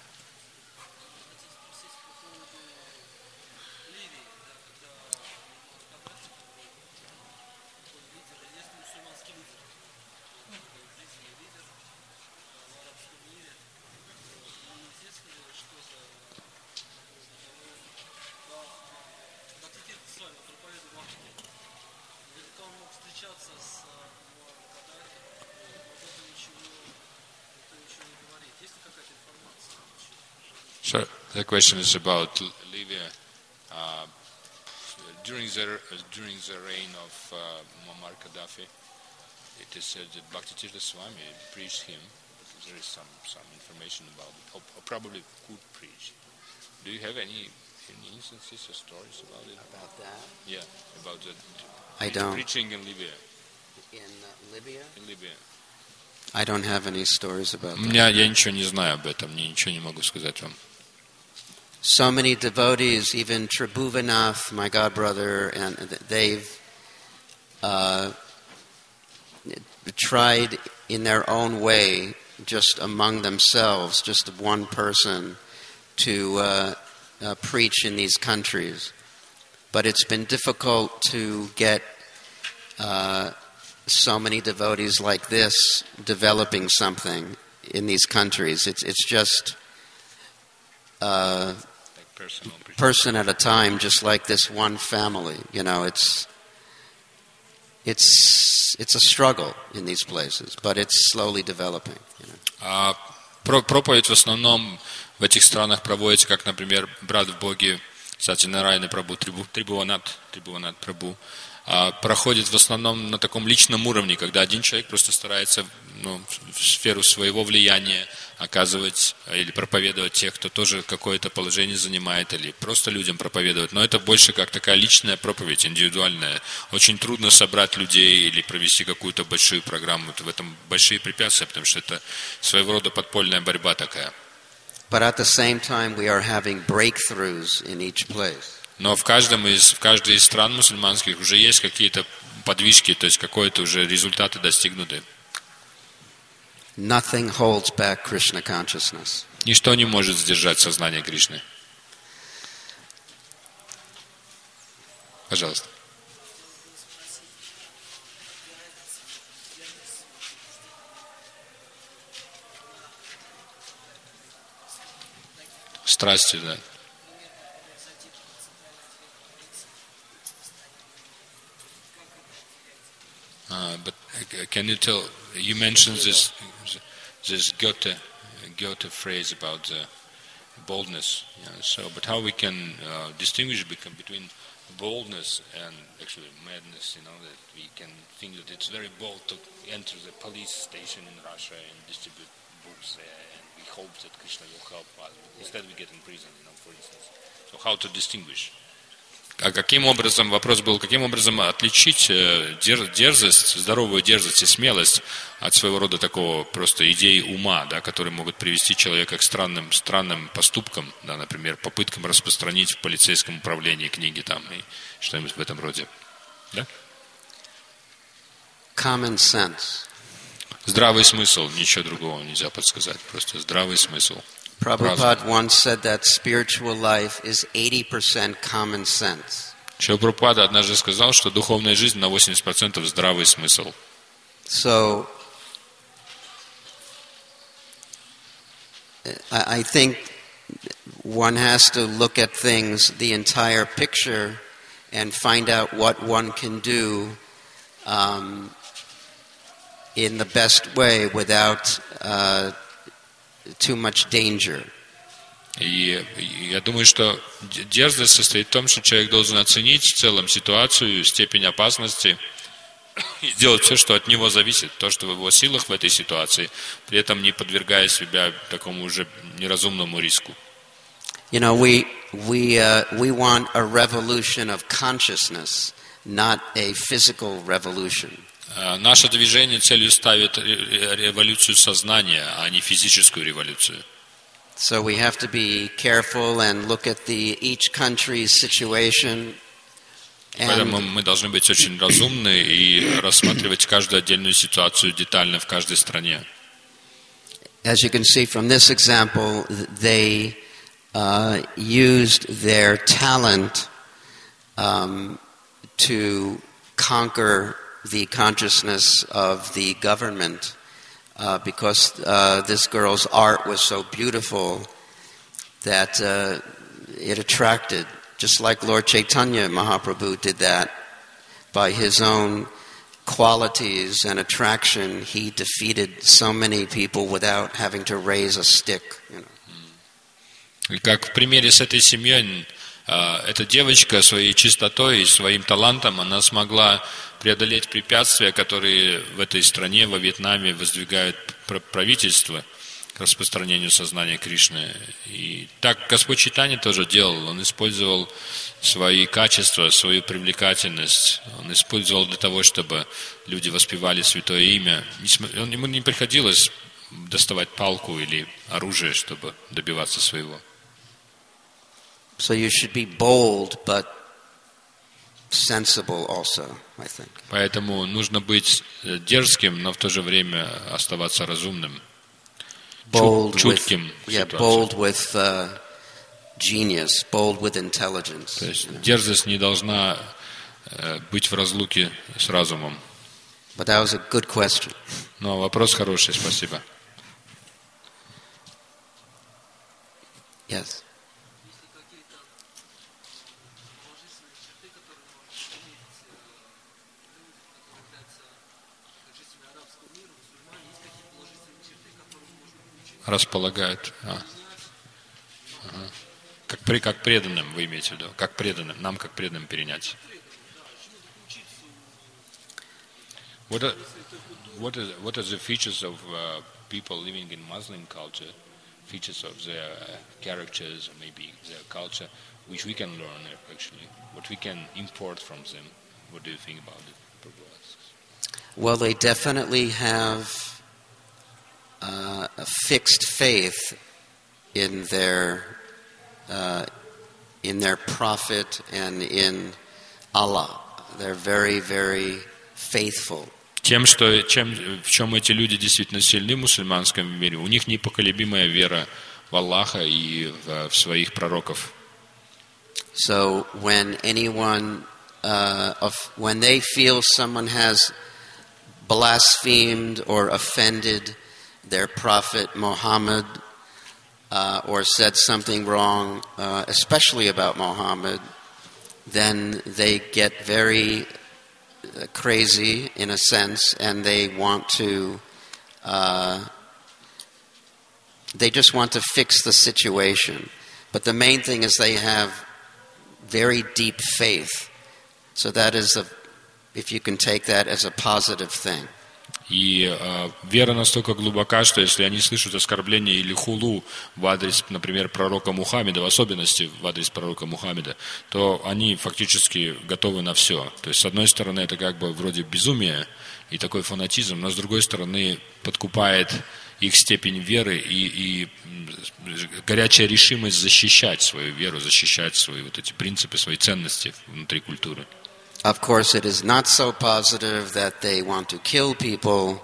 So the question is about Libya. Uh, during the uh, during the reign of uh, Muammar Gaddafi, it is said that Bhaktitirtha Swami preached him. There is some, some information about it, or, or probably could preach. Do you have any any instances or stories about it? About that? Yeah, about the I don't. preaching in Libya. In uh, Libya? In Libya. I don't have any stories about that. Я, я ничего не знаю об этом, мне ничего не могу сказать вам. So many devotees, even Tribhuvanath, my godbrother, and they've uh, tried in their own way, just among themselves, just one person, to uh, uh, preach in these countries. But it's been difficult to get uh, so many devotees like this developing something in these countries. It's it's just uh, like person at a time, just like this one family. You know, it's it's it's a struggle in these places, but it's slowly developing. You know. А проповедь в основном в этих странах проводится, как, например, брат в Боге Сатьянарайана Прабху, Трибхуванат, Трибхуванат Прабху, проходит в основном на таком личном уровне, когда один человек просто старается, ну, в сферу своего влияния оказывать или проповедовать тех, кто тоже какое-то положение занимает, или просто людям проповедовать. Но это больше как такая личная проповедь, индивидуальная. Очень трудно собрать людей или провести какую-то большую программу. В этом большие препятствия, потому что это своего рода подпольная борьба такая. But at the same time, we are having breakthroughs in each place. Но в каждом из в каждой из стран мусульманских уже есть какие-то подвижки, то есть какие-то уже результаты достигнуты. Nothing holds back Krishna consciousness. Ничто не может сдержать сознание Кришны. Пожалуйста. Страсти, да. Uh, but Can you tell? You mentioned this this Goethe Goethe phrase about uh, boldness. Yeah, so, but how we can uh, distinguish between boldness and actually madness? You know, that we can think that it's very bold to enter the police station in Russia and distribute books there, and we hope that Krishna will help us. Instead, we get in prison. You know, for instance. So, how to distinguish? А каким образом, вопрос был, каким образом отличить дерзость, здоровую дерзость и смелость от своего рода такого просто идеи ума, да, которые могут привести человека к странным, странным поступкам, да, например, попыткам распространить в полицейском управлении книги там и что-нибудь в этом роде. Да? Common sense. Здравый смысл, ничего другого нельзя подсказать, просто здравый смысл. Prabhupada once said that spiritual life is eighty percent common sense. Шрила Прабхупада однажды сказал, что духовная жизнь на восемьдесят процентов здравый смысл. So, I think one has to look at things, the entire picture, and find out what one can do um, in the best way without uh, too much danger. И я думаю, что дерзость состоит в том, что человек должен оценить в целом ситуацию, степень опасности и сделать все, что от него зависит, то, что в его силах в этой ситуации, при этом не подвергая себя такому уже неразумному риску. You know, we we uh, we want a revolution of consciousness, not a physical revolution. Наше движение целью ставит революцию сознания, а не физическую революцию. So we have to be careful and look at the each country's situation. Поэтому мы должны быть очень разумны и рассматривать каждую отдельную ситуацию детально в каждой стране. As you can see from this example, they uh, used their talent um, to conquer the consciousness of the government uh, because uh, this girl's art was so beautiful that uh, it attracted, just like Lord Chaitanya Mahaprabhu did that by his own qualities and attraction. He defeated so many people without having to raise a stick. You know. И как в примере с этой семьей, эта девочка своей чистотой и своим талантом, она смогла преодолеть препятствия, которые в этой стране, во Вьетнаме, воздвигают правительство к распространению сознания Кришны. И так Господь Чайтанья тоже делал. Он использовал свои качества, свою привлекательность. Он использовал для того, чтобы люди воспевали Святое Имя. Ему не приходилось доставать палку или оружие, чтобы добиваться своего. So you should be bold, but sensible also, I think. Поэтому нужно быть дерзким, но в то же время оставаться разумным, bold чутким. With, yeah, bold with uh, genius, bold with intelligence. То есть дерзость не должна быть в разлуке с разумом. But that was a good question. Но вопрос хороший, спасибо. Yes. Располагают. А. Ага. Как, при, как преданным вы имеете в виду? Как преданным, нам как преданным перенять. What are, what are, what are the features of uh, people living in Muslim culture, features of their uh, characters, or maybe their culture, which we can learn actually, what we can import from them? What do you think about it? Well, they definitely have Uh, a fixed faith in their uh, in their prophet and in Allah. They're very, very faithful. Тем, что чем, в чем эти люди действительно сильны в мусульманском мире, у них непоколебимая вера в Аллаха и в, в своих пророков. So when anyone, uh, of, when they feel someone has blasphemed or offended their prophet Muhammad, uh, or said something wrong, uh, especially about Muhammad, then they get very crazy in a sense, and they want to, uh, they just want to fix the situation. But the main thing is they have very deep faith. So that is, a, if you can take that as a positive thing. И э, вера настолько глубока, что если они слышат оскорбление или хулу в адрес, например, пророка Мухаммеда, в особенности в адрес пророка Мухаммеда, то они фактически готовы на все. То есть, с одной стороны, это как бы вроде безумие и такой фанатизм, но с другой стороны, подкупает их степень веры и, и горячая решимость защищать свою веру, защищать свои вот эти принципы, свои ценности внутри культуры. Of course, it is not so positive that they want to kill people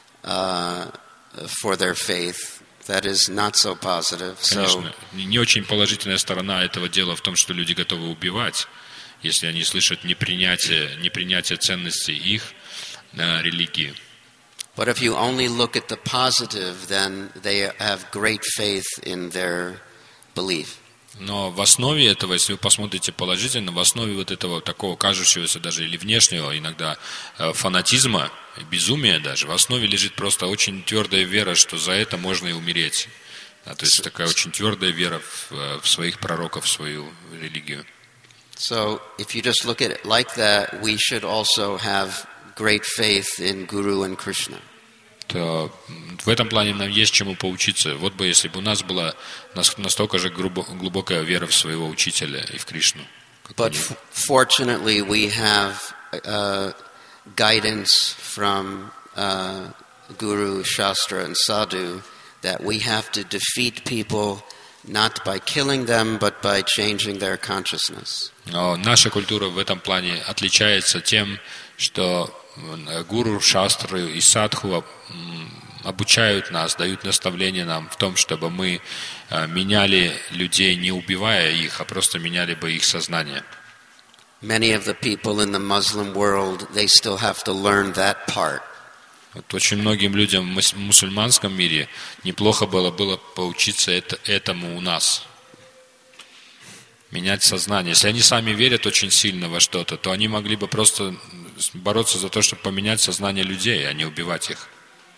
uh, for their faith. That is not so positive. Конечно, не очень положительная сторона этого дела в том, что люди готовы убивать, если они слышат непринятие, непринятие ценностей их uh, религии. But if you only look at the positive, then they have great faith in their belief. Но в основе этого, если вы посмотрите положительно, в основе вот этого такого кажущегося даже или внешнего иногда фанатизма, безумия даже, в основе лежит просто очень твердая вера, что за это можно и умереть. Да, то есть такая очень твердая вера в, в своих пророков, в свою религию. So if you just look at it like that, we should also have great faith in Guru and Krishna. То в этом плане нам есть чему поучиться. Вот бы если бы у нас была настолько же глубокая вера в своего учителя и в Кришну. But f- fortunately we have uh, guidance from uh, Guru, Shastra and Sadhu that we have to defeat people not by killing them, but by changing their consciousness. Но наша культура в этом плане отличается тем, что гуру, шастры и садху обучают нас, дают наставления нам в том, чтобы мы меняли людей, не убивая их, а просто меняли бы их сознание. Many of the people in the Muslim world, they still have to learn that part. Вот очень многим людям в мусульманском мире неплохо было, было поучиться это, этому у нас. Менять сознание. Если они сами верят очень сильно во что-то, то они могли бы просто бороться за то, чтобы поменять сознание людей, а не убивать их.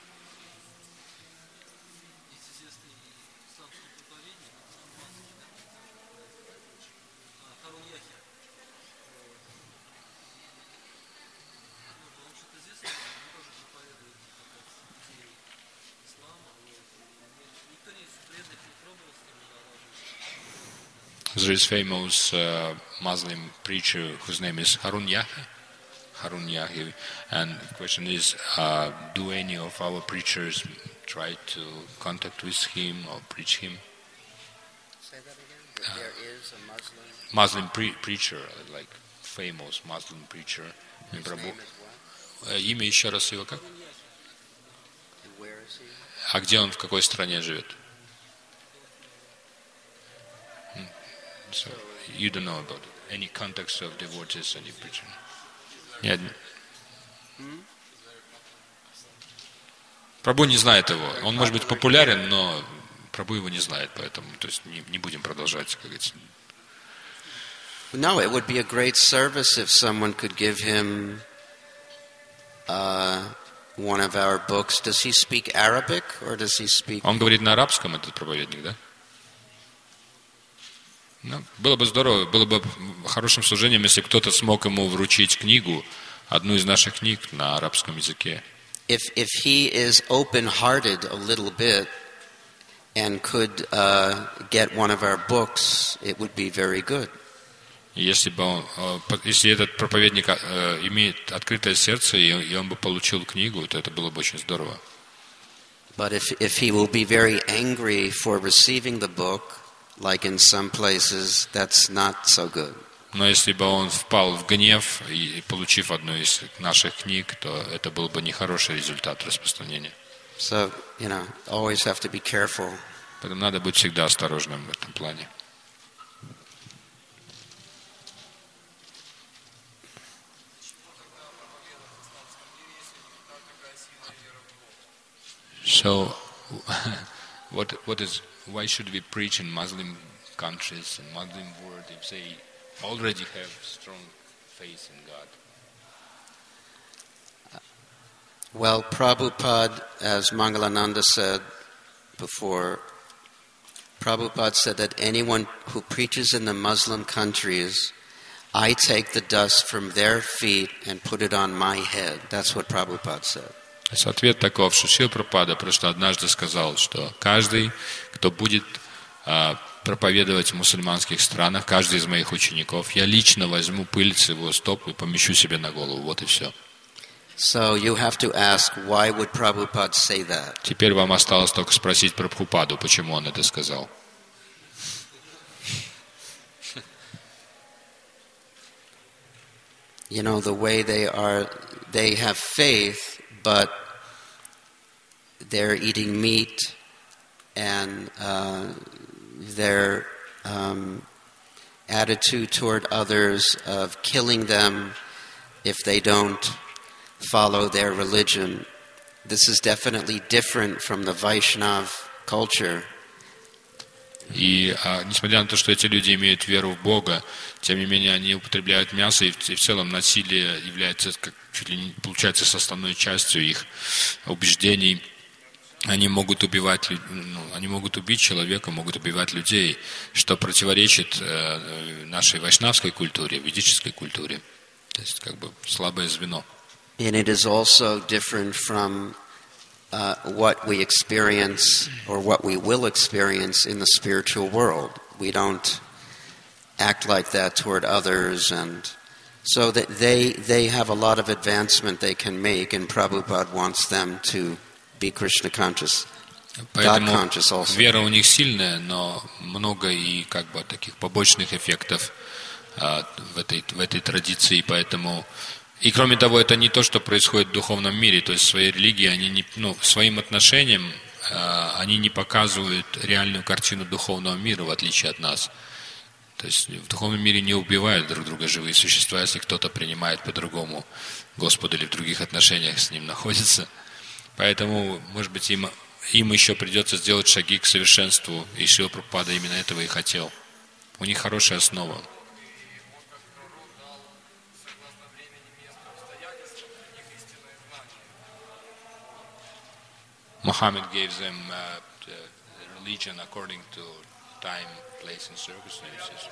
There is famous uh, Muslim preacher whose name is Harun Yahya. Harun Yahya. And the question is, uh, do any of our preachers try to contact with him or preach him? Say that again? Uh, there is a Muslim... Muslim pre- preacher, like famous Muslim preacher. His name is what? Имя еще раз его как? And where is he? А где он, в какой стране живет? So you don't know about it. Any context of devotees, any preacher? Нет. Прабху не знает его. Он может быть популярен, но Прабху его не знает, поэтому то есть не, не будем продолжать, как говорится. No, it would be a great service if someone could give him uh, one of our books. Does he speak Arabic or does he speak? Он говорит на арабском, этот проповедник, да? Ну, было бы здорово, было бы хорошим служением, если кто-то смог ему вручить книгу, одну из наших книг на арабском языке. If if he is open-hearted a little bit and could uh, get one of our books, it would be very good. Если бы он, если этот проповедник имеет открытое сердце и он бы получил книгу, то это было бы очень здорово. But if if he will be very angry for receiving the book, like in some places, that's not so good. Но если бы он впал в гнев и получив одну из наших книг, то это был бы нехороший результат распространения. So, you know, always have to be careful. Поэтому надо быть всегда осторожным в этом плане. So, what what is why should we preach in Muslim countries and Muslim world if they already have strong faith in God? Well, Prabhupada, as Mangalananda said before, Prabhupada said that anyone who preaches in the Muslim countries, I take the dust from their feet and put it on my head. That's what Prabhupada said. Ответ таков, что Шрила Прабхупада просто однажды сказал, что каждый, кто будет а, проповедовать в мусульманских странах, каждый из моих учеников, я лично возьму пыль с его стоп и помещу себе на голову. Вот и все. So you have to ask, why would Prabhupada say that? Теперь вам осталось только спросить Прабхупаду, почему он это сказал. You know, the way they are, they have faith, but they're eating meat and uh, their um, attitude toward others of killing them if they don't follow their religion. This is definitely different from the Vaishnav culture. И а, несмотря на то, что эти люди имеют веру в Бога, тем не менее они употребляют мясо, и в, и в целом насилие является, как, чуть ли не получается, составной частью их убеждений. Они могут убивать, ну, они могут убить человека, могут убивать людей, что противоречит э, нашей вайшнавской культуре, ведической культуре. То есть как бы слабое звено. And it is also different from uh, what we experience or what we will experience in the spiritual world. We don't act like that toward others, and so that they they have a lot of advancement they can make, and Prabhupada wants them to be Krishna conscious, God conscious also. Вера у них сильная, но много и как бы таких побочных эффектов uh, в этой в этой традиции, поэтому. И кроме того, это не то, что происходит в духовном мире, то есть в своей религии они не, ну, своим отношением э, они не показывают реальную картину духовного мира, в отличие от нас. То есть в духовном мире не убивают друг друга живые существа, если кто-то принимает по-другому Господа или в других отношениях с Ним находится. Поэтому, может быть, им, им еще придется сделать шаги к совершенству, и Шрила Прабхупада именно этого и хотел. У них хорошая основа. Muhammad gave them uh, the religion according to time, place, and circumstances.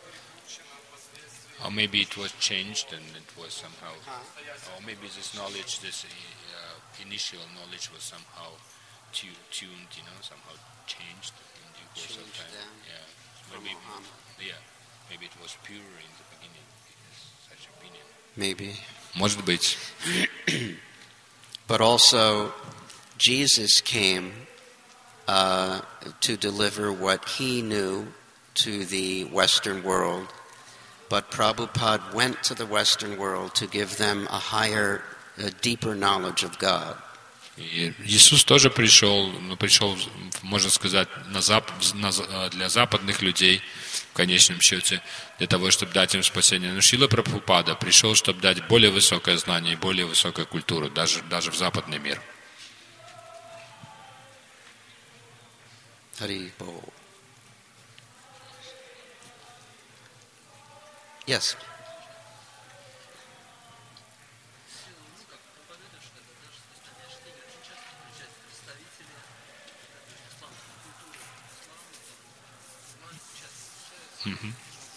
Or maybe it was changed and it was somehow, or maybe this knowledge, this uh, initial knowledge was somehow tu- tuned, you know, somehow changed in due course of time. Down. Yeah, maybe, yeah, maybe it was pure in the beginning. Such opinion. Maybe. Может быть. But also, Jesus came uh, to deliver what he knew to the Western world, but Prabhupada went to the Western world to give them a higher, a deeper knowledge of God. И Иисус тоже пришел, ну, пришел, можно сказать, на зап, на, для западных людей, в конечном счете, для того, чтобы дать им спасение. Но Шрила Прабхупада пришел, чтобы дать более высокое знание и более высокую культуру, даже, даже в западный мир. Hari Bol. Yes. Mm-hmm.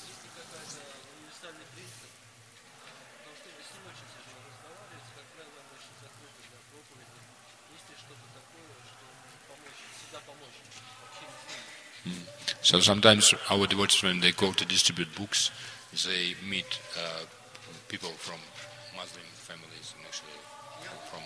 So sometimes our devotees, when they go to distribute books, they meet uh, people from Muslim families, and actually from.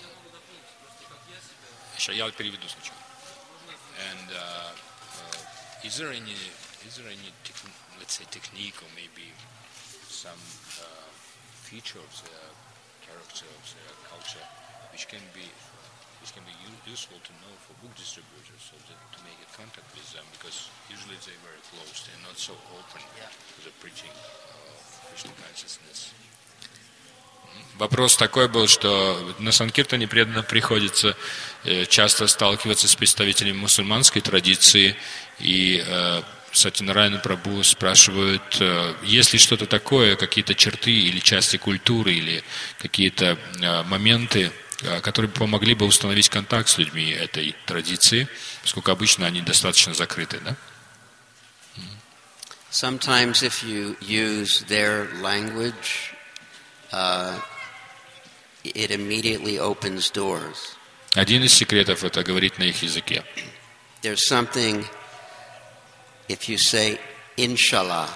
Я переведу сначала. And uh, uh, is there any, is there any, tec- let's say, technique or maybe some uh, feature of the character of the culture which can be which can be u- useful to know for book distributors, so that to make a contact with them, because usually they're very closed and not so open yeah. to the preaching of Krishna consciousness. Вопрос такой был, что на Санкиртане преданно приходится часто сталкиваться с представителями мусульманской традиции, и Сатьянарайана Прабху спрашивают, есть ли что-то такое, какие-то черты или части культуры, или какие-то моменты, которые помогли бы установить контакт с людьми этой традиции, поскольку обычно они достаточно закрыты, да? Sometimes if you use their language, uh, it immediately opens doors. Один из секретов — это говорить на их языке. There's something, if you say inshallah,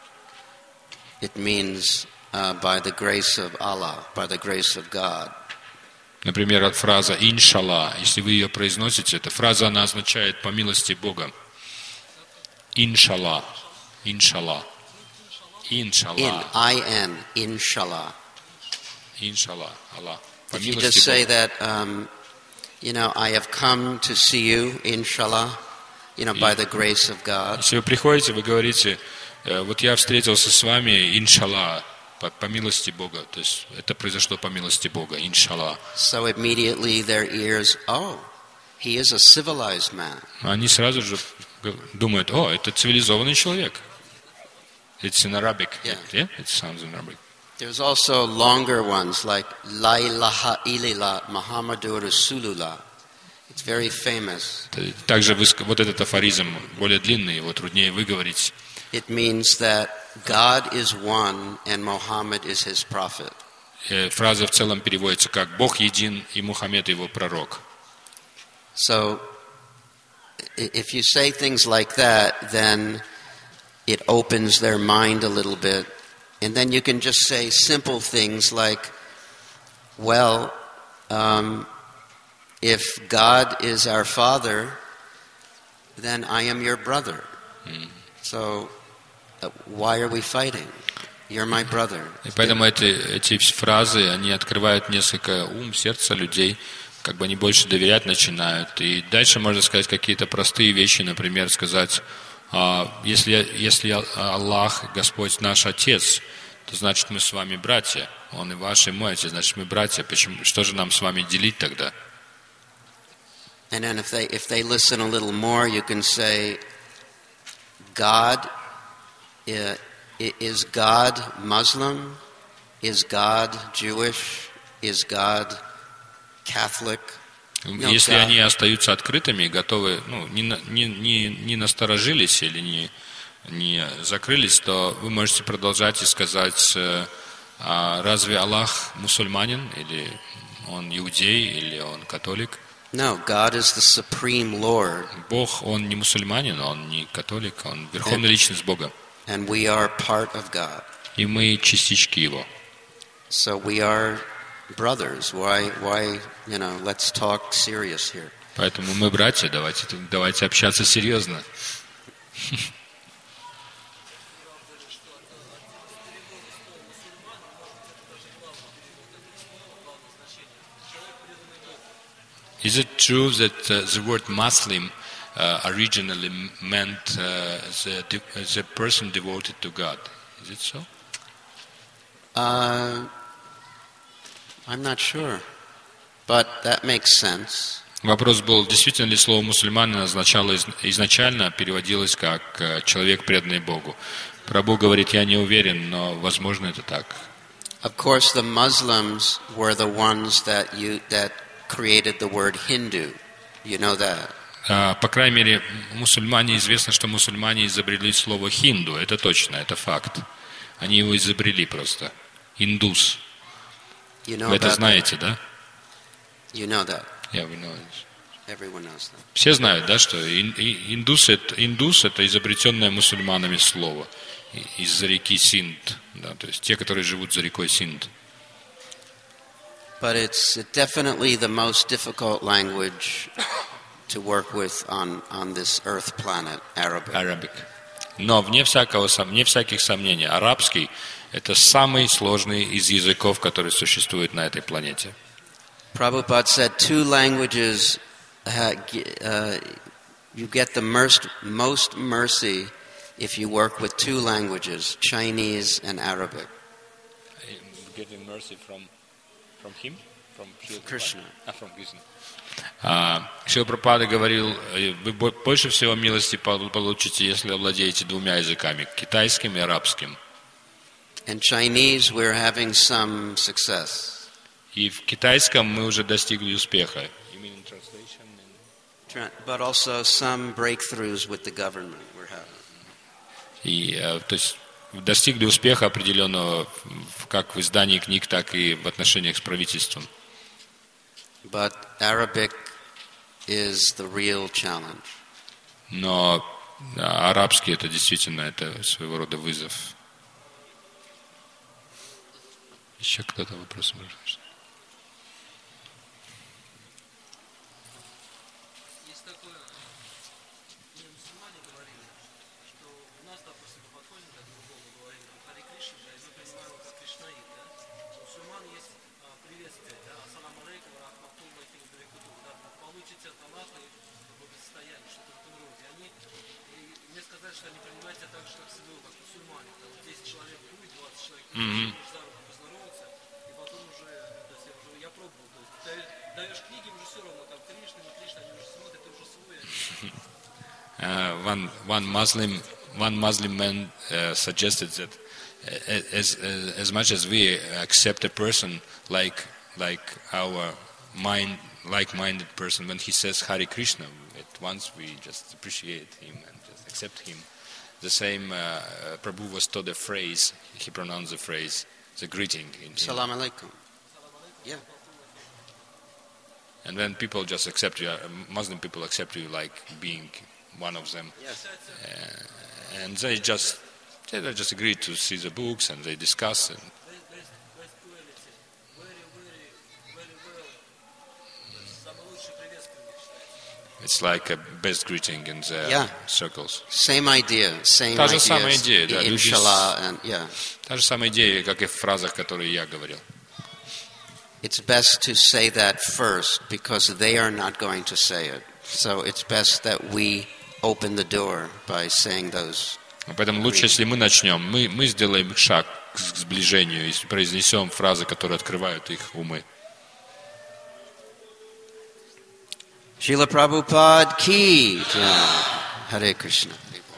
it means uh, by the grace of Allah, by the grace of God. Например, фраза «иншалла», если вы ее произносите, эта фраза, она означает «по милости Бога». «Иншалла», «иншалла», «иншалла», In, I-N, inshallah. «иншалла», «Аллах». По If you милости just say Бога. that, um, you know, I have come to see you, inshallah, you know, by the grace of God. Если вы приходите, вы говорите, вот я встретился с вами, иншалла, по, по милости Бога. То есть это произошло по милости Бога, иншалла. So immediately their ears, oh, he is a civilized man. Они сразу же думают, о, это цивилизованный человек. It's in Arabic. Yeah. Yeah, it sounds in Arabic. There's also longer ones like La ilaha illallah Muhammadur Rasulullah. It's very famous. Также вот этот афоризм более длинный, его труднее выговорить. It means that God is one and Muhammad is his prophet. Фраза в целом переводится как «Бог един и Мухаммед его пророк». So, if you say things like that, then it opens their mind a little bit. And then you can just say simple things like, well, um, if God is our Father, then I am your brother. Mm. So, uh, why are we fighting? You're my brother. И поэтому эти, эти фразы, они открывают несколько ум, сердца людей, как бы они больше доверять начинают. И дальше можно сказать какие-то простые вещи, например, сказать, если, если Аллах, Господь наш Отец, то значит мы с вами братья. Он и ваш, и мой Отец, значит мы братья. Почему, что же нам с вами делить тогда? And then if they, if they listen a little more, you can say, God, uh, is God Muslim? Is God Jewish? Is God Catholic? No, Если God. они остаются открытыми, готовы, ну, не, не, не, не насторожились или не, не закрылись, то вы можете продолжать и сказать, а разве Аллах мусульманин, или он иудей, или он католик? No, God is the supreme Lord. Бог, он не мусульманин, он не католик, он верховная личность Бога. And we are part of God. И мы частички Его. So we are brothers. Why, why, you know, let's talk serious here. Поэтому мы братья, давайте, давайте общаться серьезно. Is it true that uh, the word Muslim uh, originally meant uh, the, the person devoted to God? Is it so? Uh, I'm not sure, but that makes sense. Вопрос был, действительно ли слово «мусульманин» означало изначально, переводилось как «человек, преданный Богу». Прабху говорит, я не уверен, но возможно это так. Of course, the Muslims were the ones that you that created the word Hindu. You know that. Uh, по крайней мере, мусульмане, известно, что мусульмане изобрели слово «хинду». Это точно, это факт. Они его изобрели просто. Индус. You know Вы это that. знаете, да? You know that. Yeah, we know it. Everyone knows that. Все знают, да, что индус это, индус это изобретенное мусульманами слово из-за реки Синд, да, то есть те, которые живут за рекой Синд. But it's definitely the most difficult language to work with on, on this earth planet, Arabic. Arabic. Но вне всякого, вне всяких сомнений, арабский это самый сложный из языков, которые существуют на этой планете. Prabhupada said two languages, uh, uh, you get the most, most mercy if you work with two languages, Chinese and Arabic. Getting mercy from, from him? From Krishna. Ah, from Krishna. Шрила Прабхупада говорил, вы больше всего милости получите, если владеете двумя языками, китайским и арабским. In Chinese, we're having some success. И в китайском мы уже достигли успеха. You mean in translation? Tra- But also some breakthroughs with the government we're having. И, э, то есть достигли успеха определенного в- как в издании книг, так и в отношениях с правительством. But Arabic is the real challenge. Но да, арабский это действительно это своего рода вызов. Еще кто-то вопрос может? Есть такое, мне мусульмане говорили, что у нас, допустим, мы подходим к другому, говорим там Хари Кришна, да, и мы принимаем его как кришнаит, да. У мусульман есть а, приветствие, да, ассалам алейкум, рахматуллахи ва баракатух, да, получите от Аллаха и благосостояние, что-то в этом роде. Они, и мне сказали, что они принимают тебя так же, как себя, как мусульмане, там десять человек будет, двадцать человек будет, Мгм. за руку поздороваться, и потом уже, то есть я уже, я пробовал, то есть ты даешь книги, уже все равно, там Кришна, не Кришна, они уже смотрят, ты уже свой, они Uh, one one Muslim one Muslim man uh, suggested that uh, as uh, as much as we accept a person like like our mind like-minded person, when he says Hare Krishna, at once we just appreciate him and just accept him. The same uh, Prabhu was taught a phrase. He pronounced the phrase, the greeting. In, in, Salam alaikum. Yeah. and then people just accept you. uh, Muslim people accept you like being one of them. Yes. Uh, and they just they just agree to see the books and they discuss. And best, best quality, very, very, very well. То есть самый лучший приветствие считается. it's like a best greeting in their Yeah. circles. Same idea. Same Та же idea. самая идея, да, люди с- Inshallah, and yeah. Та же самая идея, как и в фразах, которые я говорил. It's best to say that first because they are not going to say it. So it's best that we open the door by saying those. Поэтому лучше, если мы начнем, мы, мы сделаем шаг к сближению и произнесем фразы, которые открывают их умы. Srila Prabhupada ki jai. Hare Krishna.